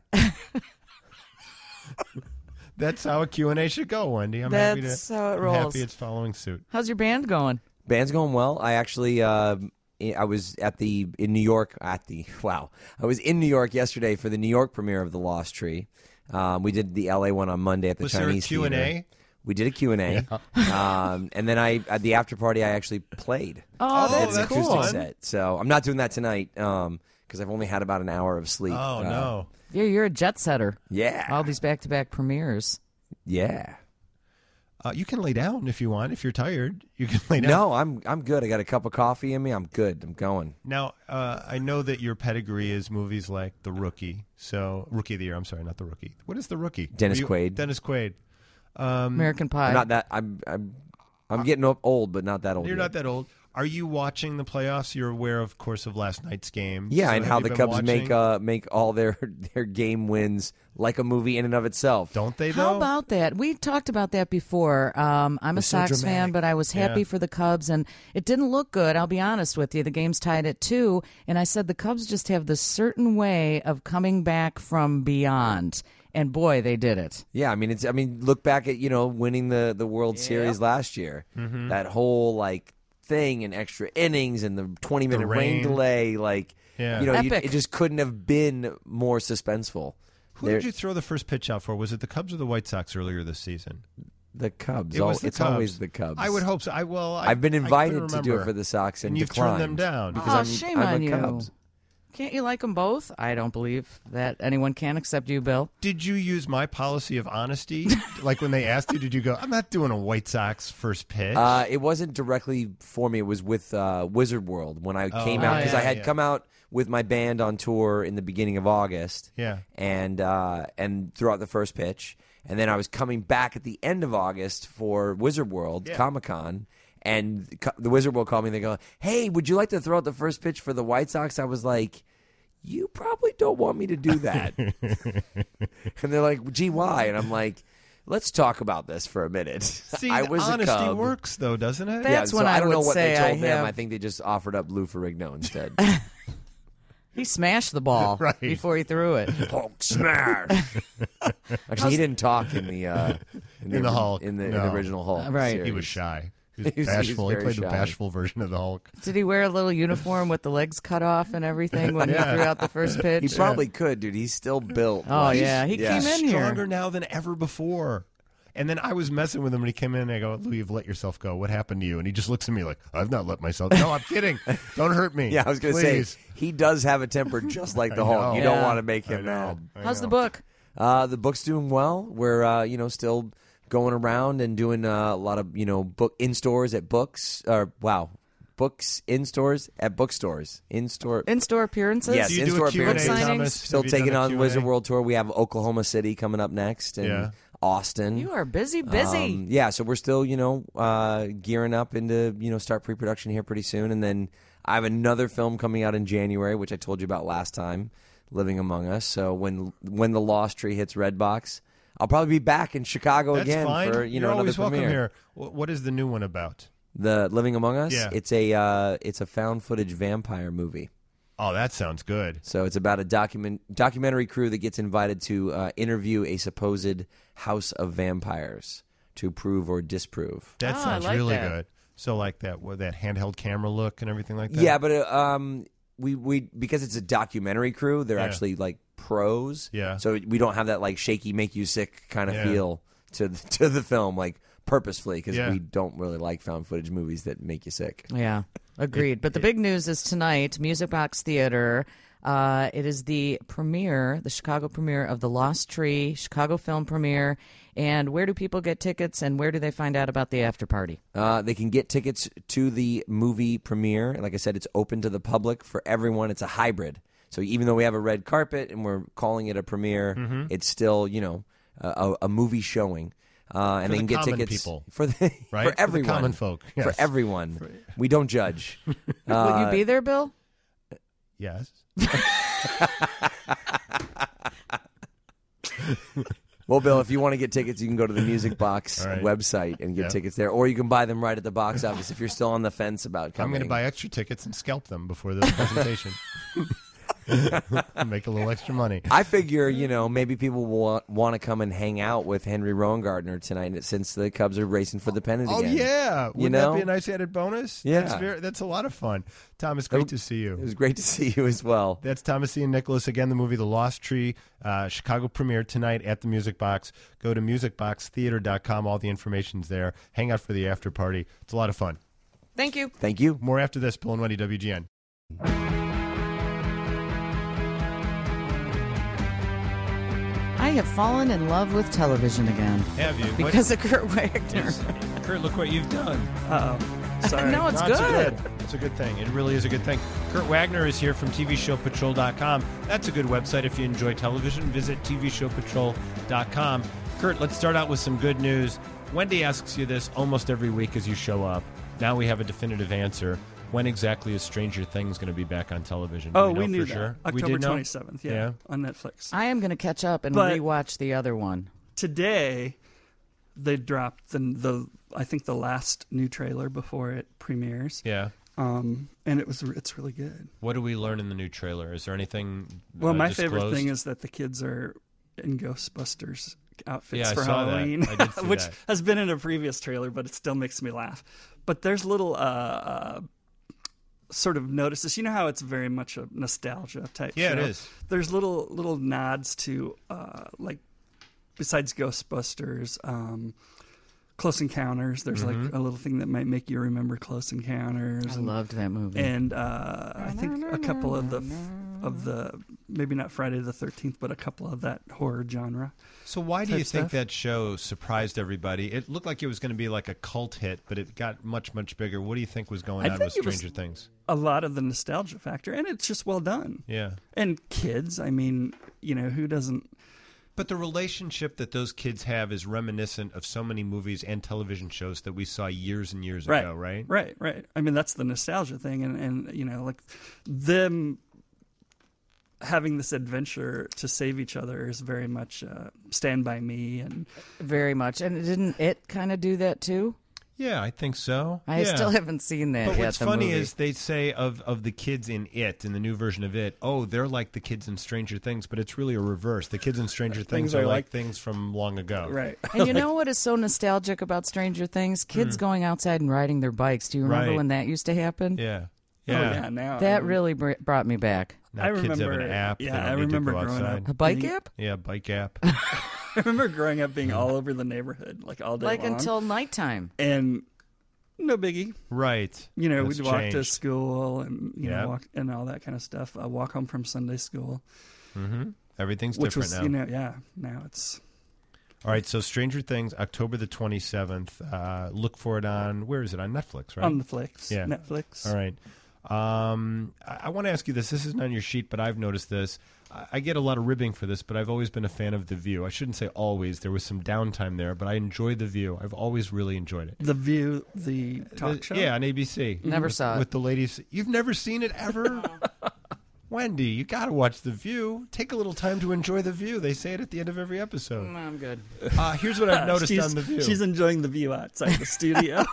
That's how a Q&A should go, Wendy. I'm That's how it I'm rolls. happy it's following suit. How's your band going? Band's going well. I actually, I was in New York I was in New York yesterday for the New York premiere of The Lost Tree. We did the LA one on Monday at the Was there a Chinese Q&A? Theater. We did a Q&A. And then at the after party, I actually played. Oh, Oh, that's that's cool. fun. Set. So I'm not doing that tonight because I've only had about an hour of sleep. Oh, no. Yeah, you're a jet setter. Yeah. All these back-to-back premieres. Yeah. You can lay down if you want. If you're tired, you can lay down. No, I'm good. I got a cup of coffee in me. I'm good. I'm going. Now, I know that your pedigree is movies like The Rookie. So, Rookie of the Year. I'm sorry, not The Rookie. What is The Rookie? Dennis Quaid. Dennis Quaid. American Pie. I'm not that. I'm getting old, but not that old. You're yet. not that old. Are you watching the playoffs? You're aware, of course, of last night's game. Yeah, So and have how you the been Cubs watching? make all their game wins like a movie in and of itself. Don't they, though? How about that? We talked about that before. I'm a so Sox fan, dramatic. but I was happy Yeah. for the Cubs, and it didn't look good. I'll be honest with you. The game's tied at 2, and I said the Cubs just have this certain way of coming back from beyond, and boy, they did it. Yeah, I mean, look back at winning the World Series last year. Mm-hmm. That whole thing and extra innings and the 20-minute rain rain. delay, Yeah. Epic. it just couldn't have been more suspenseful. Who did you throw the first pitch out for? Was it the Cubs or the White Sox earlier this season? The Cubs. It was the It's Cubs. always the Cubs. I would hope so. I've been I invited couldn't to do it remember. for the Sox and you've declined turned them down. because Oh, I'm, shame I'm on a you. Cubs. Can't you like them both? I don't believe that anyone can except you, Bill. Did you use my policy of honesty? Like when they asked you, did you go, I'm not doing a White Sox first pitch? It wasn't directly for me. It was with Wizard World when I came out because yeah, I had yeah. come out with my band on tour in the beginning of August. Yeah. and throughout the first pitch, and then I was coming back at the end of August for Wizard World Comic-Con. And the Wizard World called me and they go, "Hey, would you like to throw out the first pitch for the White Sox?" I was like, "You probably don't want me to do that." And they're like, "Gee, why?" And I'm like, "Let's talk about this for a minute." See, I was a honesty Cub. works, though, doesn't it? That's yeah, when so I I don't know would what they say I told them. have- I think they just offered up Lou Ferrigno instead. He smashed the ball Right. before he threw it. Hulk smash! Actually, he didn't talk in the Hulk. in the No. original Hulk. Right. series. He was shy. He was He was bashful. He very played the shy. bashful version of the Hulk. Did he wear a little uniform with the legs cut off and everything when he threw out the first pitch? He probably could, dude. He's still built. Oh, yeah. He came in here. Stronger now than ever before. And then I was messing with him when he came in, and I go, Lou, you've let yourself go. What happened to you? And he just looks at me like, I've not let myself. No, I'm kidding. Don't hurt me. Yeah, I was going to say, Please. he does have a temper just like the I Hulk. know. You don't Yeah. want to make I him know. mad. How's the book? The book's doing well. We're still going around and doing a lot of book in stores at books. Books in stores at bookstores in store. In-store appearances? Yes, Do you in-store do a Q&A, appearances. Thomas? Still Have you done taking a on Q&A? Wizard World Tour. We have Oklahoma City coming up next and Yeah. Austin. You are busy. So we're still gearing up into start pre-production here pretty soon, and then I have another film coming out in January, which I told you about last time, Living Among Us. So when The Lost Tree hits Redbox, I'll probably be back in Chicago That's again fine. for You're another always premiere. welcome here. What is the new one about? The Living Among Us. Yeah. It's a found footage vampire movie. Oh, that sounds good. So it's about a documentary crew that gets invited to interview a supposed house of vampires to prove or disprove. That Oh, I sounds like really that. good. So like that handheld camera look and everything like that? Yeah, but we because it's a documentary crew, they're Yeah. actually like pros. Yeah. So we don't have that like shaky, make you sick kind of Yeah. feel to the film, like purposefully, because Yeah. we don't really like found footage movies that make you sick. Yeah, agreed. But the big news is tonight, Music Box Theater. It is the premiere, the Chicago premiere of The Lost Tree, Chicago film premiere. And where do people get tickets, and where do they find out about the after party? They can get tickets to the movie premiere. Like I said, it's open to the public for everyone. It's a hybrid. So even though we have a red carpet and we're calling it a premiere, it's still a movie showing. And they the can get common tickets people. for Right? for For the everyone, common folk, yes. for everyone. We don't judge. Will you be there, Bill? Yes. Well, Bill, if you want to get tickets, you can go to the Music Box All right. website and get Yep. tickets there, or you can buy them right at the box office if you're still on the fence about I'm coming. going to buy extra tickets and scalp them before the presentation. Make a little extra money. I figure, maybe people will want to come and hang out with Henry Rowengartner tonight since the Cubs are racing for the pennant Oh, again. yeah. Wouldn't know? that be a nice added bonus? Yeah. That's a lot of fun. Thomas, great to see you. It was great to see you as well. That's Thomas Ian Nicholas. Again, the movie The Lost Tree, Chicago premiere tonight at the Music Box. Go to musicboxtheater.com. All the information's there. Hang out for the after party. It's a lot of fun. Thank you. Thank you. More after this. Bill and Wendy, WGN. I have fallen in love with television again Have you? because of Kurt Wagner. Kurt, look what you've done. Sorry. No, it's No, good. It's a good thing. It really is a good thing. Kurt Wagner is here from TVShowPatrol.com. That's a good website if you enjoy television. Visit TVShowPatrol.com. Kurt, let's start out with some good news. Wendy asks you this almost every week as you show up. Now we have a definitive answer. When exactly is Stranger Things going to be back on television? Do Oh, know we knew for that. sure? We October did know? 27th, yeah, Yeah. on Netflix. I am going to catch up and But- rewatch the other one. Today, they dropped the I think the last new trailer before it premieres. Yeah. And it's really good. What do we learn in the new trailer? Is there anything Well, my disclosed? favorite thing is that the kids are in Ghostbusters outfits Yeah, I for saw that. Halloween, I did see which that. has been in a previous trailer, but it still makes me laugh. But there's little sort of notices. You know how it's very much a nostalgia type Yeah, show? it is. There's little nods to like besides Ghostbusters, Close Encounters. There's like a little thing that might make you remember Close Encounters. I and- loved that movie. and I think a couple of the maybe not Friday the 13th, but a couple of that horror genre. So why do you type think stuff. that show surprised everybody? It looked like it was going to be like a cult hit, but it got much, much bigger. What do you think was going I on think with it was- Stranger Things? A lot of the nostalgia factor, and it's just well done. Yeah. And kids, I mean, who doesn't? But the relationship that those kids have is reminiscent of so many movies and television shows that we saw years and years ago, right? Right. I mean, that's the nostalgia thing, and like them having this adventure to save each other is very much Stand By Me, and Very much. And didn't it kind of do that too? Yeah, I think so. I Yeah. still haven't seen that But yet. what's the funny movie. is they say of the kids in It, in the new version of It, oh, they're like the kids in Stranger Things, but it's really a reverse. The kids in Stranger Things are like things from long ago. right. And you know what is so nostalgic about Stranger Things? Kids going outside and riding their bikes. Do you remember Right. when that used to happen? Yeah. Oh, yeah, now That I mean, really brought me back. Now I kids have remember. an app. Yeah, they don't I need remember to go growing outside. up. A bike being- app? Yeah, bike app. I remember growing up being all over the neighborhood, like all day Like long. until nighttime. And no biggie. Right. You know, That's we'd walk to changed. school and you Yeah. know walk and all that kind of stuff. Walk home from Sunday school, Everything's which different was now. you know now it's All right, so Stranger Things, October the 27th. Look for it on, where is it? On Netflix, right? on the flicks. Yeah. Netflix. All right. I want to ask you this. This isn't on your sheet, but I've noticed this. I get a lot of ribbing for this, but I've always been a fan of The View. I shouldn't say always. There was some downtime there, but I enjoy The View. I've always really enjoyed it. The View, the talk show. Yeah, on ABC. Never saw it. With the ladies. You've never seen it ever? Wendy, you got to watch The View. Take a little time to enjoy The View. They say it at the end of every episode. I'm good. Here's what I've noticed on The View. She's enjoying the view outside the studio.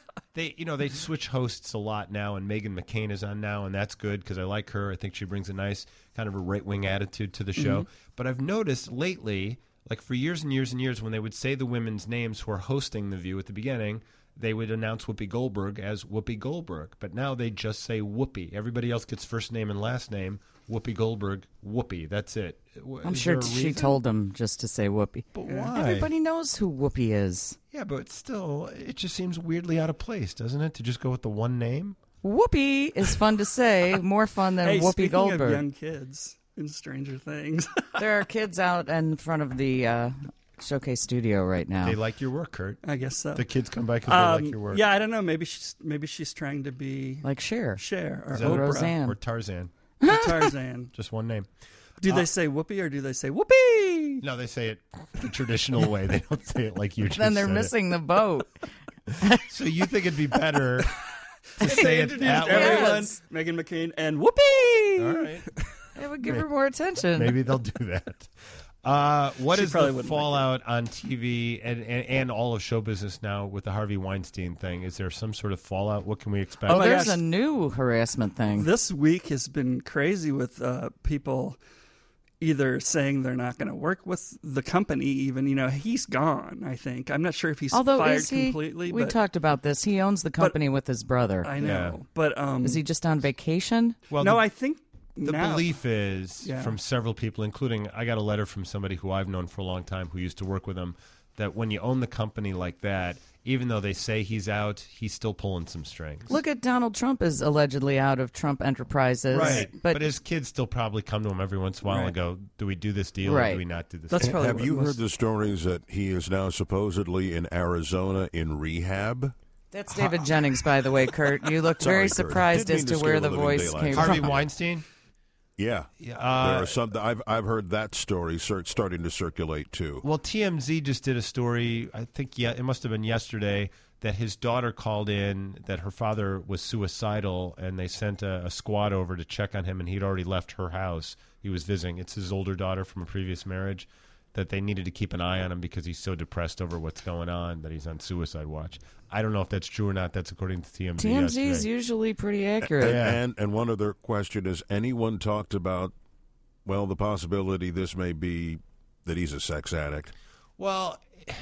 They switch hosts a lot now, and Meghan McCain is on now, and that's good because I like her. I think she brings a nice kind of a right-wing attitude to the show. But I've noticed lately, like for years and years and years, when they would say the women's names who are hosting The View at the beginning, they would announce Whoopi Goldberg as Whoopi Goldberg. But now they just say Whoopi. Everybody else gets first name and last name. Whoopi Goldberg, Whoopi. That's it. I'm Is sure there a she reason? told him just to say Whoopi. But why? Everybody knows who Whoopi is. Yeah, but still, it just seems weirdly out of place, doesn't it, to just go with the one name? Whoopi is fun to say, more fun than Hey, Whoopi speaking Goldberg. of young kids in Stranger Things. There are kids out in front of the Showcase studio right now. They like your work, Kurt. I guess so. The kids come by because they like your work. Yeah, I don't know. Maybe she's trying to be Like Cher. Cher or Is that Oprah Roseanne. Or Tarzan. or Tarzan. Just one name. Do they say Whoopi or do they say Whoopi? No, they say it the traditional way. They don't say it like you just Then they're said it. missing the boat. So you think it'd be better to say They it introduced that way? everyone, Yes. Meghan McCain and Whoopi. All right. It would give her more attention. Maybe they'll do that. What She is probably the wouldn't like fallout on TV and all of show business now with the Harvey Weinstein thing? Is there some sort of fallout? What can we expect? Oh, my there's gosh. a new harassment thing. This week has been crazy with people either saying they're not going to work with the company. Even he's gone. I think I'm not sure if he's Although fired is he? completely. We but talked about this. He owns the company with his brother. I know, Yeah. but Is he just on vacation? Well, no, the- I think The now, belief is Yeah. from several people, including I got a letter from somebody who I've known for a long time who used to work with him, that when you own the company like that, even though they say he's out, he's still pulling some strings. Look at Donald Trump is allegedly out of Trump Enterprises. Right. But, But his kids still probably come to him every once in a while and Right. go, do we do this deal or Right. do we not do this That's deal? probably Have what you most- heard the stories that he is now supposedly in Arizona in rehab? that's David Jennings, by the way, Kurt. You looked Sorry, very Kurt. surprised Didn't as mean to to where steal the a living voice daylight. came Harvey from. Weinstein? Yeah, there are some. I've heard that story starting to circulate too. Well, TMZ just did a story, I think it must have been yesterday, that his daughter called in that her father was suicidal, and they sent a squad over to check on him, and he'd already left her house. He was visiting. It's his older daughter from a previous marriage, that they needed to keep an eye on him because he's so depressed over what's going on that he's on suicide watch. I don't know if that's true or not. That's according to TMZ. TMZ is yesterday. usually pretty accurate. Yeah. And one other question is: anyone talked about the possibility this may be that he's a sex addict? Well,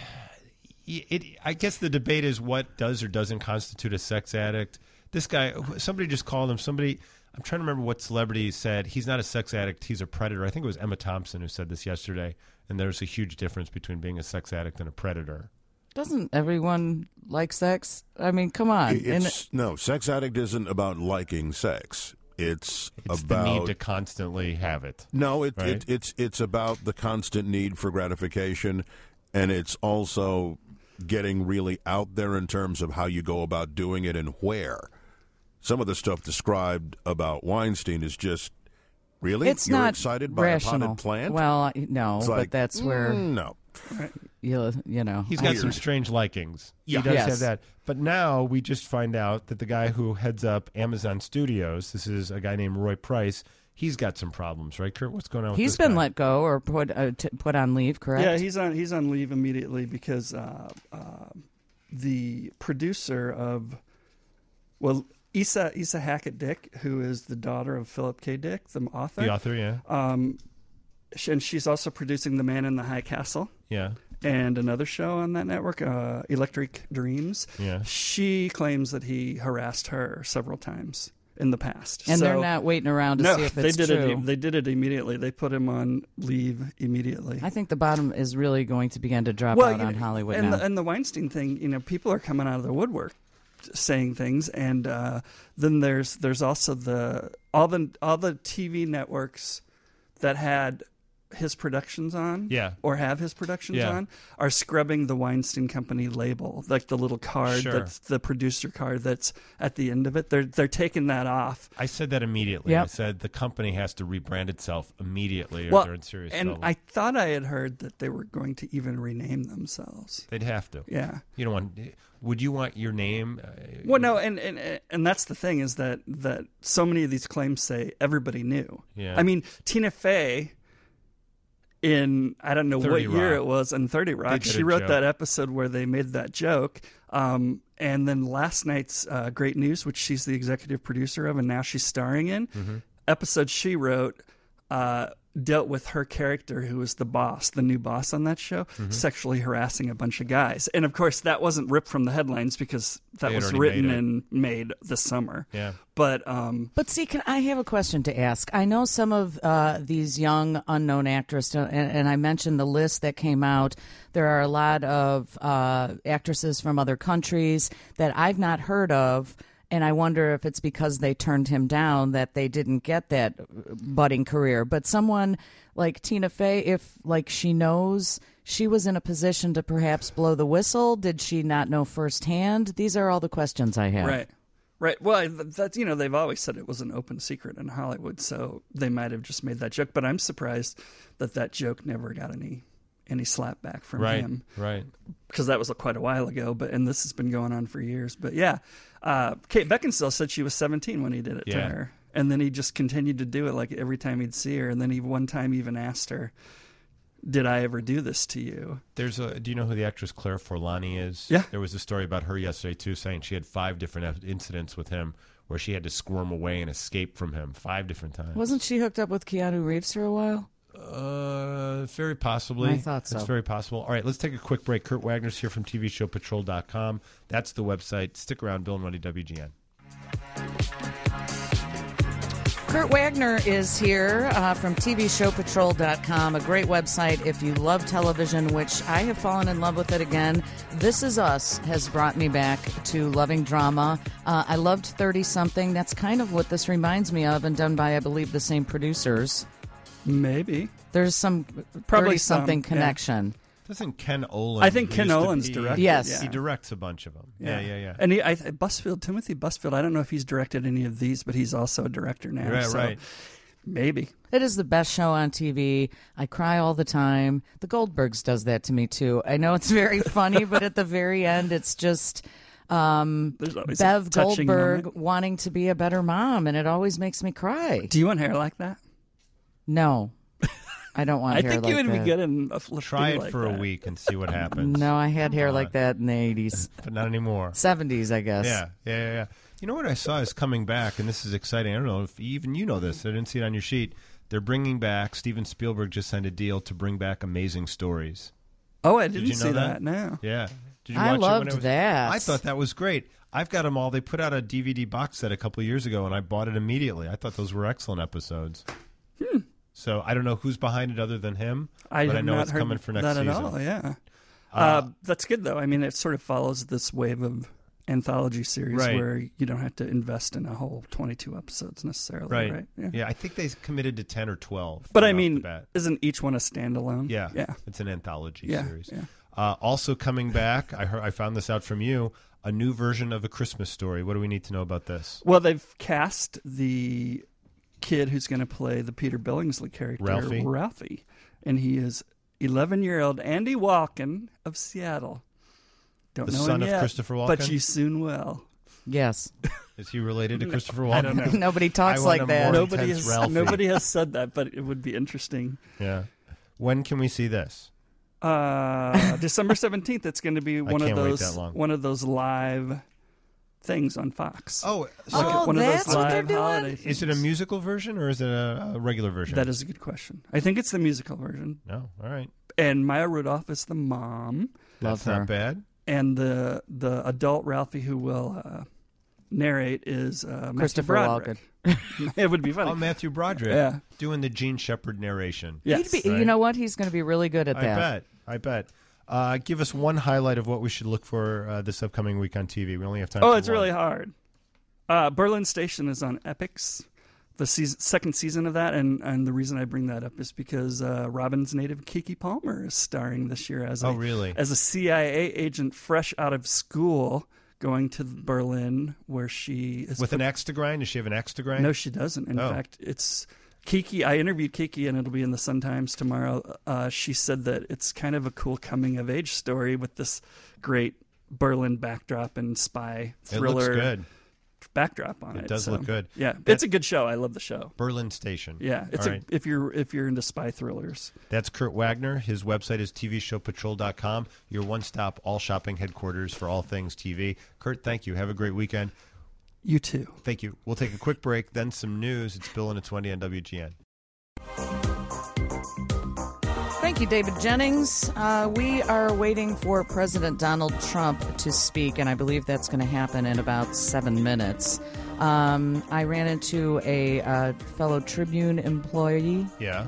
I guess the debate is what does or doesn't constitute a sex addict. This guy, somebody just called him. I'm trying to remember what celebrity said he's not a sex addict, he's a predator. I think it was Emma Thompson who said this yesterday. And there's a huge difference between being a sex addict and a predator. Doesn't everyone like sex? I mean, come on. No, sex addict isn't about liking sex. It's It's about the need to constantly have it. No, right? it's about the constant need for gratification, and it's also getting really out there in terms of how you go about doing it and where. Some of the stuff described about Weinstein is just really It's you're not excited by rational. a potted plant. Well, no, It's but like, that's where no. you know. He's got Weird. some strange likings. Yeah. He does Yes. have that. But now we just find out that the guy who heads up Amazon Studios, this is a guy named Roy Price, he's got some problems, right, Kurt? What's going on with He's this been guy? let go or put on leave, correct? Yeah, he's on leave immediately because the producer of Issa Hackett Dick, who is the daughter of Philip K. Dick, the author. The author, yeah. And she's also producing The Man in the High Castle Yeah. and another show on that network, Electric Dreams. Yeah. She claims that he harassed her several times. in the past. And So- they're not waiting around to no, see if they it's did true. They did it immediately. They put him on leave immediately. I think the bottom is really going to begin to drop well, out on Hollywood and now. and the Weinstein thing, people are coming out of the woodwork saying things, and then there's also all the TV networks that had his productions on, or have his productions on, are scrubbing the Weinstein Company label, like the little card that's the producer card that's at the end of it. They're taking that off. I said that immediately. I said the company has to rebrand itself immediately, or they're in serious trouble. And I thought I had heard that they were going to even rename themselves. They'd have to. Yeah. You don't want. Would you want your name? Well, no, and that's the thing is that so many of these claims say everybody knew. Yeah. I mean, Tina Fey, in I don't know what year it was, in 30 Rock, she wrote that episode where they made that joke. And then last night's Great News, which she's the executive producer of, and now she's starring in, episode she wrote dealt with her character, who was the boss, the new boss on that show, sexually harassing a bunch of guys. And of course, that wasn't ripped from the headlines because that was written and made this summer. Yeah. But see, I have a question to ask. I know some of these young unknown actresses, and I mentioned the list that came out. There are a lot of actresses from other countries that I've not heard of. And I wonder if it's because they turned him down that they didn't get that budding career. But someone like Tina Fey, if she knows she was in a position to perhaps blow the whistle, did she not know firsthand? These are all the questions I have. Right. Well, that's they've always said it was an open secret in Hollywood, so they might have just made that joke. But I'm surprised that joke never got any slap back from him. Right. Because that was quite a while ago, and this has been going on for years. But yeah, Kate Beckinsale said she was 17 when he did it to her. And then he just continued to do it every time he'd see her. And then he one time even asked her, "Did I ever do this to you?" Do you know who the actress Claire Forlani is? Yeah. There was a story about her yesterday, too, saying she had 5 different incidents with him where she had to squirm away and escape from him 5 different times. Wasn't she hooked up with Keanu Reeves for a while? Very possibly. I thought so. It's very possible. All right, let's take a quick break. Kurt Wagner's here from TVShowPatrol.com. That's the website. Stick around. Bill and Ruddy, WGN. Kurt Wagner is here from TVShowPatrol.com, a great website if you love television, which I have fallen in love with it again. This Is Us has brought me back to loving drama. I loved 30-something. That's kind of what this reminds me of, and done by, I believe, the same producers. Maybe. There's some Probably 30-something some, connection. Doesn't Ken Olin? I think Ken Olin's directed. Yes. He directs a bunch of them. Yeah. And Timothy Busfield, I don't know if he's directed any of these, but he's also a director now. Right. Maybe. It is the best show on TV. I cry all the time. The Goldbergs does that to me, too. I know it's very funny, but at the very end, it's just Bev Goldberg wanting to be a better mom, and it always makes me cry. Do you want hair like that? No. I don't want hair like that. I think you would be good in a Try it for a week and see what happens. No, I had hair like that in the 80s. But not anymore. 70s, I guess. Yeah. You know what I saw is coming back, and this is exciting. I don't know if even you know this. I didn't see it on your sheet. They're bringing back, Steven Spielberg just signed a deal to bring back Amazing Stories. Oh, I didn't Did you know see that? No. Yeah. Did you I watch loved it when that. I thought that was great. I've got them all. They put out a DVD box set a couple of years ago, and I bought it immediately. I thought those were excellent episodes. So I don't know who's behind it other than him, but I know it's coming for next season. That at all, yeah. That's good, though. I mean, it sort of follows this wave of anthology series where you don't have to invest in a whole 22 episodes necessarily, right? Yeah, I think they committed to 10 or 12. But I mean, isn't each one a standalone? Yeah. It's an anthology series. Yeah. Also coming back, I found this out from you, a new version of A Christmas Story. What do we need to know about this? Well, they've cast the kid who's going to play the Peter Billingsley character, Ralphie. And he is 11-year-old Andy Walken of Seattle. Don't know son him of yet, Christopher Walken? but you soon will. Yes. Is he related to Christopher Walken? I don't know. Nobody talks like that. Nobody has said that, but it would be interesting. Yeah. When can we see this? December 17th. It's going to be one of those live things on Fox. Oh, one that's of those what they're live doing? holiday things. Is it a musical version or is it a regular version? That is a good question. I think it's the musical version. No, all right. And Maya Rudolph is the mom. That's not bad. And the adult Ralphie who will narrate is Matthew Christopher Broderick. It would be funny. Oh, Matthew Broderick doing the Gene Shepard narration. Yes. Right? You know what? He's going to be really good at that. I bet. Give us one highlight of what we should look for this upcoming week on TV. We only have time for one. It's really hard. Berlin Station is on Epix, the second season of that, and the reason I bring that up is because Robin's native Keke Palmer is starring this year as a CIA agent fresh out of school, going to Berlin, where she is... With an axe to grind? Does she have an axe to grind? No, she doesn't. In fact, it's... Keke, I interviewed Keke, and it'll be in the Sun-Times tomorrow. She said that it's kind of a cool coming-of-age story with this great Berlin backdrop and spy thriller it looks good. Backdrop on it. It does look good. Yeah, it's a good show. I love the show. Berlin Station. Yeah, it's if you're into spy thrillers. That's Kurt Wagner. His website is tvshowpatrol.com. Your one-stop all-shopping headquarters for all things TV. Kurt, thank you. Have a great weekend. You too. Thank you. We'll take a quick break, then some news. It's Bill and it's Wendy on WGN. Thank you, David Jennings. We are waiting for President Donald Trump to speak, and I believe that's going to happen in about 7 minutes. I ran into a fellow Tribune employee. Yeah.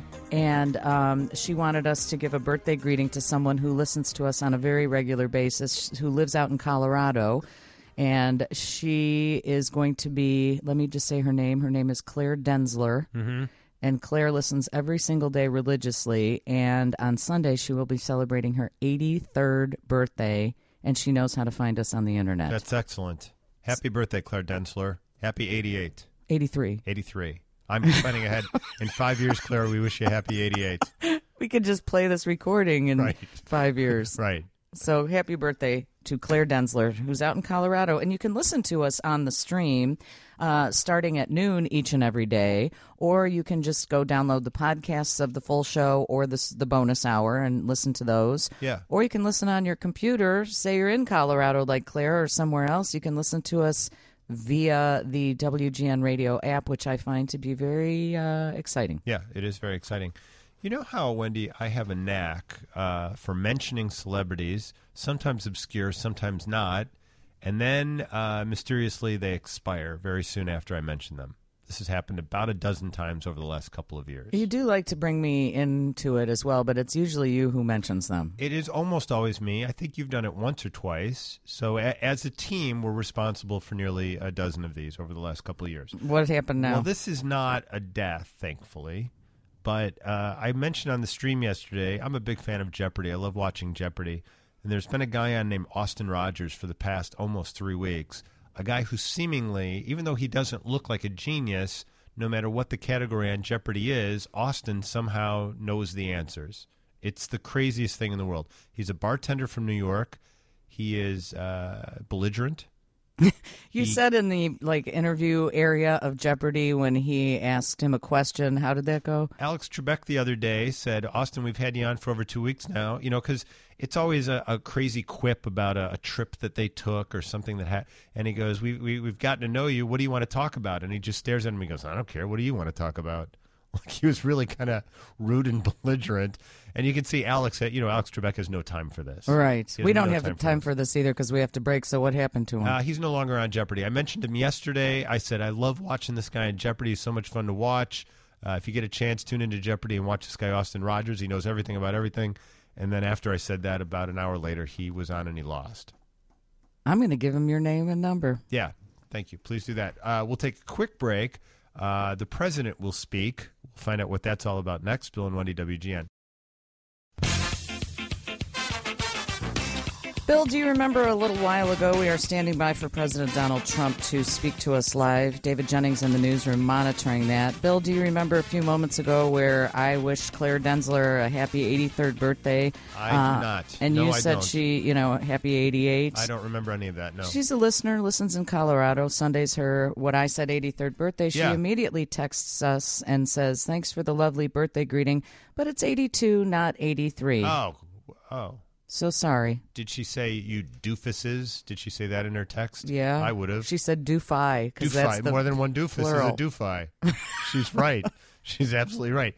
And she wanted us to give a birthday greeting to someone who listens to us on a very regular basis, who lives out in Colorado. And she is going to be, let me just say her name. Her name is Claire Denzler. Mm-hmm. And Claire listens every single day religiously. And on Sunday, she will be celebrating her 83rd birthday. And she knows how to find us on the internet. That's excellent. Happy birthday, Claire Denzler. Happy 88. 83. 83. I'm planning ahead. In 5 years, Claire, we wish you a happy 88. We could just play this recording in 5 years. Right. So happy birthday to Claire Denzler, who's out in Colorado. And you can listen to us on the stream starting at noon each and every day, or you can just go download the podcasts of the full show or the bonus hour and listen to those. Yeah. Or you can listen on your computer. Say you're in Colorado like Claire or somewhere else. You can listen to us via the WGN radio app, which I find to be very exciting. Yeah, it is very exciting. You know how, Wendy, I have a knack for mentioning celebrities, sometimes obscure, sometimes not, and then mysteriously they expire very soon after I mention them. This has happened about a dozen times over the last couple of years. You do like to bring me into it as well, but it's usually you who mentions them. It is almost always me. I think you've done it once or twice. So as a team, we're responsible for nearly a dozen of these over the last couple of years. What happened now? Well, this is not a death, thankfully. But I mentioned on the stream yesterday, I'm a big fan of Jeopardy. I love watching Jeopardy. And there's been a guy on named Austin Rogers for the past almost 3 weeks, a guy who seemingly, even though he doesn't look like a genius, no matter what the category on Jeopardy is, Austin somehow knows the answers. It's the craziest thing in the world. He's a bartender from New York. He is belligerent. You said in the interview area of Jeopardy when he asked him a question, how did that go? Alex Trebek the other day said, Austin, we've had you on for over 2 weeks now, because it's always a crazy quip about a trip that they took or something that and he goes, we've gotten to know you. What do you want to talk about? And he just stares at him and goes, I don't care. What do you want to talk about? Like he was really kind of rude and belligerent. And you can see Alex Trebek has no time for this. Right. We don't have time for this either because we have to break. So what happened to him? He's no longer on Jeopardy. I mentioned him yesterday. I said, I love watching this guy on Jeopardy. He's so much fun to watch. If you get a chance, tune into Jeopardy and watch this guy, Austin Rogers. He knows everything about everything. And then after I said that, about an hour later, he was on and he lost. I'm going to give him your name and number. Yeah. Thank you. Please do that. We'll take a quick break. The president will speak. We'll find out what that's all about next. Bill and Wendy, WGN. Bill, do you remember a little while ago we are standing by for President Donald Trump to speak to us live? David Jennings in the newsroom monitoring that. Bill, do you remember a few moments ago where I wished Claire Denzler a happy 83rd birthday? I do not. And no, you I said don't. she, happy 88. I don't remember any of that, no. She's a listener, listens in Colorado. Sunday's her, what I said, 83rd birthday. She immediately texts us and says, thanks for the lovely birthday greeting, but it's 82, not 83. Oh. So sorry. Did she say you doofuses? Did she say that in her text? Yeah. I would have. She said doofy. Doofy. More than one doofus plural. is a doofy. She's right. She's absolutely right.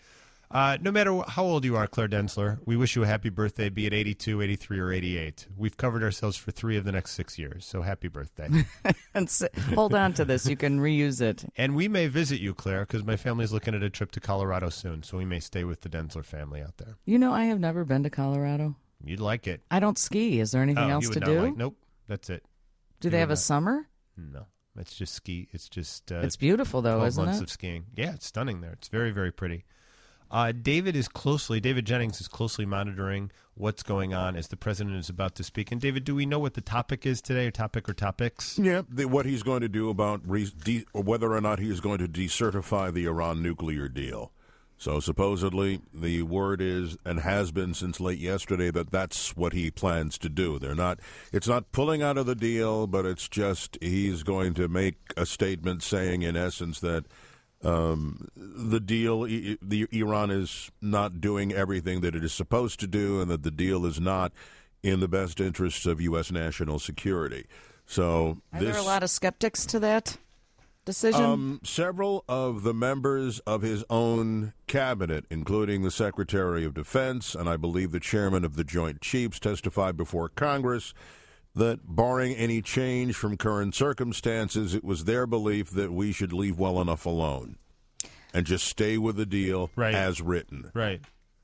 No matter how old you are, Claire Densler, we wish you a happy birthday, be it 82, 83, or 88. We've covered ourselves for 3 of the next 6 years, so happy birthday. And hold on to this. You can reuse it. And we may visit you, Claire, because my family's looking at a trip to Colorado soon, so we may stay with the Densler family out there. You know, I have never been to Colorado. You'd like it. I don't ski. Is there anything else you to would do? not like. Nope, that's it. Do they have a summer? No. It's just ski. It's just it's beautiful, though, 12 isn't months it? of skiing. Yeah, it's stunning there. It's very, very pretty. David Jennings is closely monitoring what's going on as the president is about to speak. And, David, do we know what the topic is today, or topics? Yeah, what he's going to do about whether or not he's going to decertify the Iran nuclear deal. So supposedly the word is, and has been since late yesterday, that that's what he plans to do. It's not pulling out of the deal, but it's just he's going to make a statement saying, in essence, that the deal, Iran is not doing everything that it is supposed to do, and that the deal is not in the best interests of U.S. national security. So Are there a lot of skeptics to that decision? Several of the members of his own cabinet, including the Secretary of Defense and I believe the chairman of the Joint Chiefs, testified before Congress that barring any change from current circumstances, it was their belief that we should leave well enough alone and just stay with the deal as written. Right.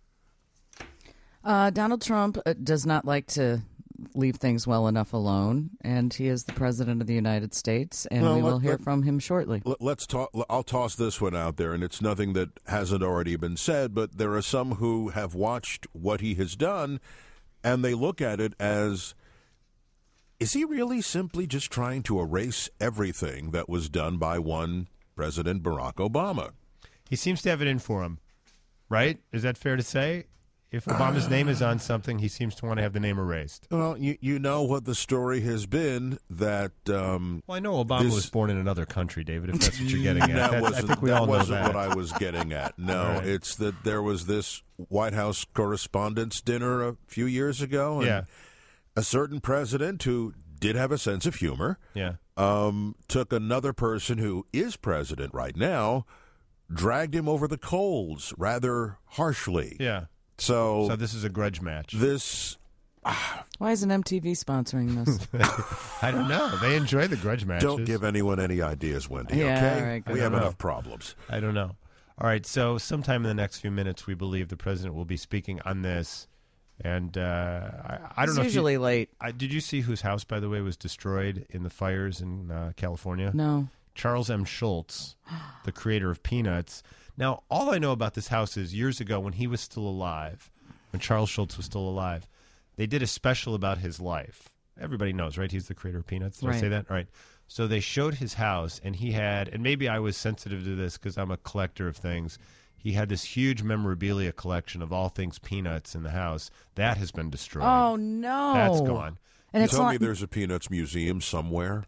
Donald Trump does not like to leave things well enough alone, and he is the president of the United States, and we will hear from him shortly. Let's talk. I'll toss this one out there, and it's nothing that hasn't already been said, but there are some who have watched what he has done, and they look at it as, is he really simply just trying to erase everything that was done by one President Barack Obama? He seems to have it in for him, right? Is that fair to say? If Obama's name is on something, he seems to want to have the name erased. Well, you know what the story has been that... well, I know Obama was born in another country, David, if that's what you're getting at. I think we all know that. That wasn't what I was getting at. No, right. It's that there was this White House Correspondents' Dinner a few years ago, and a certain president who did have a sense of humor took another person who is president right now, dragged him over the coals rather harshly. Yeah. So this is a grudge match. Why isn't MTV sponsoring this? I don't know. They enjoy the grudge matches. Don't give anyone any ideas, Wendy, yeah, okay? Right, we have enough problems. I don't know. All right, so sometime in the next few minutes, we believe the president will be speaking on this. And I don't know. It's usually late. Did you see whose house, by the way, was destroyed in the fires in California? No. Charles M. Schultz, the creator of Peanuts. Now, all I know about this house is years ago when he was still alive, when Charles Schultz was still alive, they did a special about his life. Everybody knows, right? He's the creator of Peanuts. Did I say that? All right. So they showed his house, and he had, and maybe I was sensitive to this because I'm a collector of things, he had this huge memorabilia collection of all things Peanuts in the house. That has been destroyed. Oh, no. That's gone. And you tell me there's a Peanuts museum somewhere?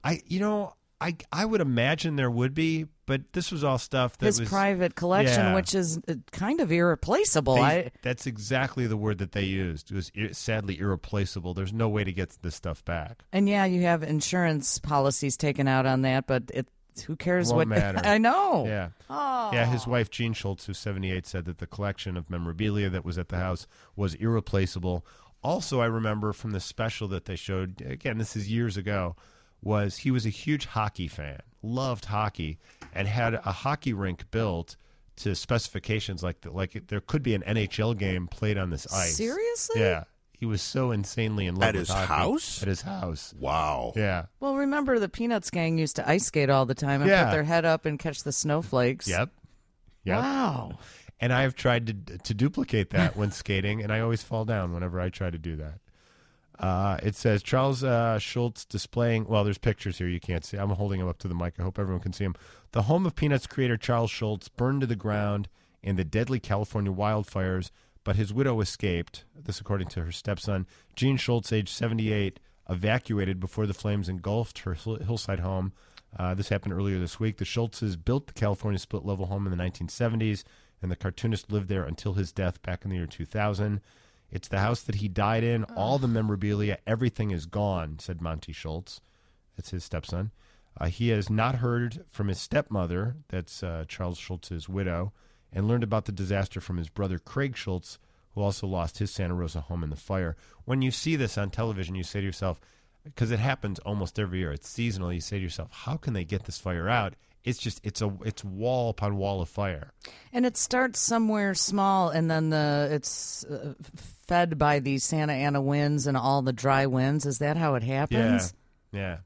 I would imagine there would be, but this was all stuff that his private collection, which is kind of irreplaceable. That's exactly the word that they used. It was sadly irreplaceable. There's no way to get this stuff back. And you have insurance policies taken out on that, but who cares Won't what matter. I know. Yeah. Oh. Yeah, his wife Jean Schultz, who's 78, said that the collection of memorabilia that was at the house was irreplaceable. Also, I remember from the special that they showed, again, this is years ago, he was a huge hockey fan, loved hockey, and had a hockey rink built to specifications like there could be an NHL game played on this ice. Seriously? Yeah. He was so insanely in love with hockey. House? At his house. Wow. Yeah. Well, remember the Peanuts gang used to ice skate all the time and put their head up and catch the snowflakes. Yep. Wow. And I have tried to duplicate that when skating, and I always fall down whenever I try to do that. It says Charles Schultz displaying, well, there's pictures here you can't see. I'm holding him up to the mic. I hope everyone can see him. The home of Peanuts creator Charles Schultz burned to the ground in the deadly California wildfires, but his widow escaped. This according to her stepson. Jean Schultz, age 78, evacuated before the flames engulfed her hillside home. This happened earlier this week. The Schultzes built the California split-level home in the 1970s, and the cartoonist lived there until his death back in the year 2000. It's the house that he died in. All the memorabilia, everything is gone, said Monty Schultz. That's his stepson. He has not heard from his stepmother, that's Charles Schultz's widow, and learned about the disaster from his brother Craig Schultz, who also lost his Santa Rosa home in the fire. When you see this on television, you say to yourself, because it happens almost every year, it's seasonal, you say to yourself, how can they get this fire out? It's wall upon wall of fire. And it starts somewhere small, and then it's fed by these Santa Ana winds and all the dry winds. Is that how it happens? Yeah.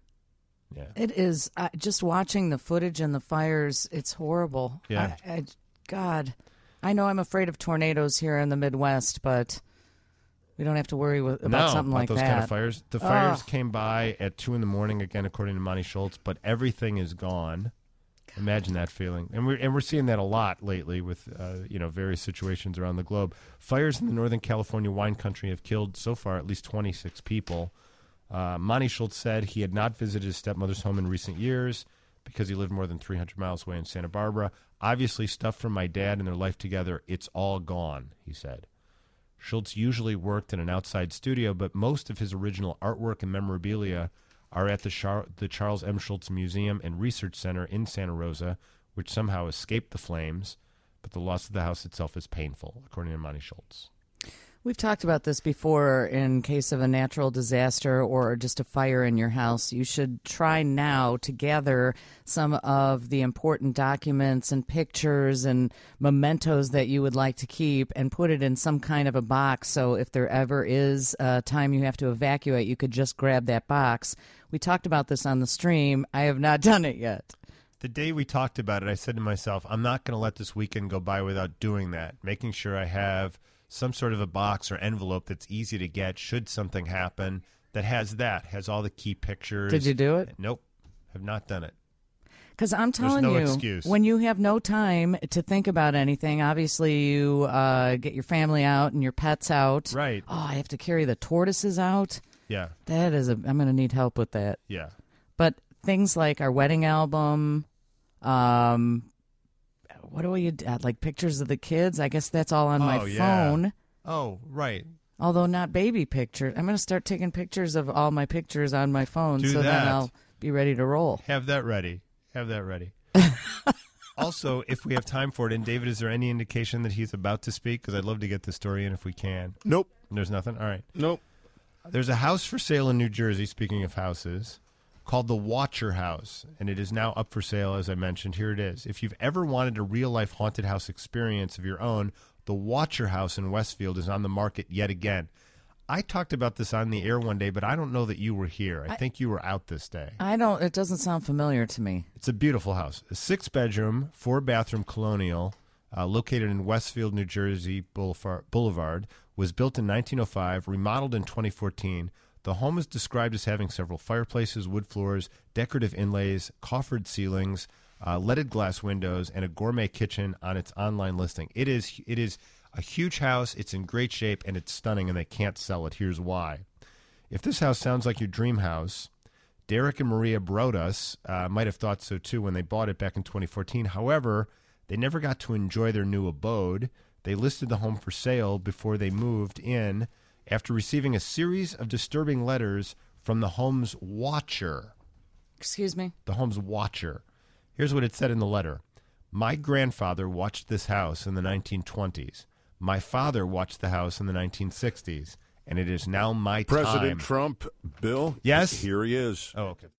It is. Just watching the footage and the fires, it's horrible. Yeah. God, I know I'm afraid of tornadoes here in the Midwest, but we don't have to worry about something like those that. Kind of fires. The fires came by at 2 a.m, again, according to Monty Schultz, but everything is gone. Imagine that feeling, and we're seeing that a lot lately with various situations around the globe. Fires in the Northern California wine country have killed so far at least 26 people. Monty Schultz said he had not visited his stepmother's home in recent years because he lived more than 300 miles away in Santa Barbara. Obviously, stuff from my dad and their life together, it's all gone, he said. Schultz usually worked in an outside studio, but most of his original artwork and memorabilia are at the Charles M. Schultz Museum and Research Center in Santa Rosa, which somehow escaped the flames, but the loss of the house itself is painful, according to Monty Schultz. We've talked about this before. In case of a natural disaster or just a fire in your house, you should try now to gather some of the important documents and pictures and mementos that you would like to keep and put it in some kind of a box, so if there ever is a time you have to evacuate, you could just grab that box. We talked about this on the stream. I have not done it yet. The day we talked about it, I said to myself, I'm not going to let this weekend go by without doing that, making sure I have some sort of a box or envelope that's easy to get should something happen that has all the key pictures. Did you do it? Nope, have not done it. Because I'm telling There's no you, excuse. When you have no time to think about anything, obviously you get your family out and your pets out. Right. Oh, I have to carry the tortoises out. Yeah. I'm going to need help with that. Yeah. But things like our wedding album, what do we like pictures of the kids? I guess that's all on my phone. Oh, right. Although not baby pictures. I'm going to start taking pictures of all my pictures on my phone, Do so that. then I'll be ready to roll. Have that ready. Also, if we have time for it, and David, is there any indication that he's about to speak? Because I'd love to get the story in if we can. Nope. There's nothing? All right. Nope. There's a house for sale in New Jersey, speaking of houses, called the Watcher House, and it is now up for sale, as I mentioned. Here it is. If you've ever wanted a real-life haunted house experience of your own, the Watcher House in Westfield is on the market yet again. I talked about this on the air one day, but I don't know that you were here. I think you were out this day. It doesn't sound familiar to me. It's a beautiful house. A 6-bedroom, 4-bathroom colonial located in Westfield, New Jersey Boulevard, was built in 1905, remodeled in 2014. The home is described as having several fireplaces, wood floors, decorative inlays, coffered ceilings, leaded glass windows, and a gourmet kitchen on its online listing. It is a huge house. It's in great shape, and it's stunning, and they can't sell it. Here's why. If this house sounds like your dream house, Derek and Maria Brodas might have thought so, too, when they bought it back in 2014. However, they never got to enjoy their new abode. They listed the home for sale before they moved in after receiving a series of disturbing letters from the home's watcher. Excuse me? The home's watcher. Here's what it said in the letter. My grandfather watched this house in the 1920s. My father watched the house in the 1960s. And it is now my time. President Trump, Bill? Yes? Here he is. Oh, okay.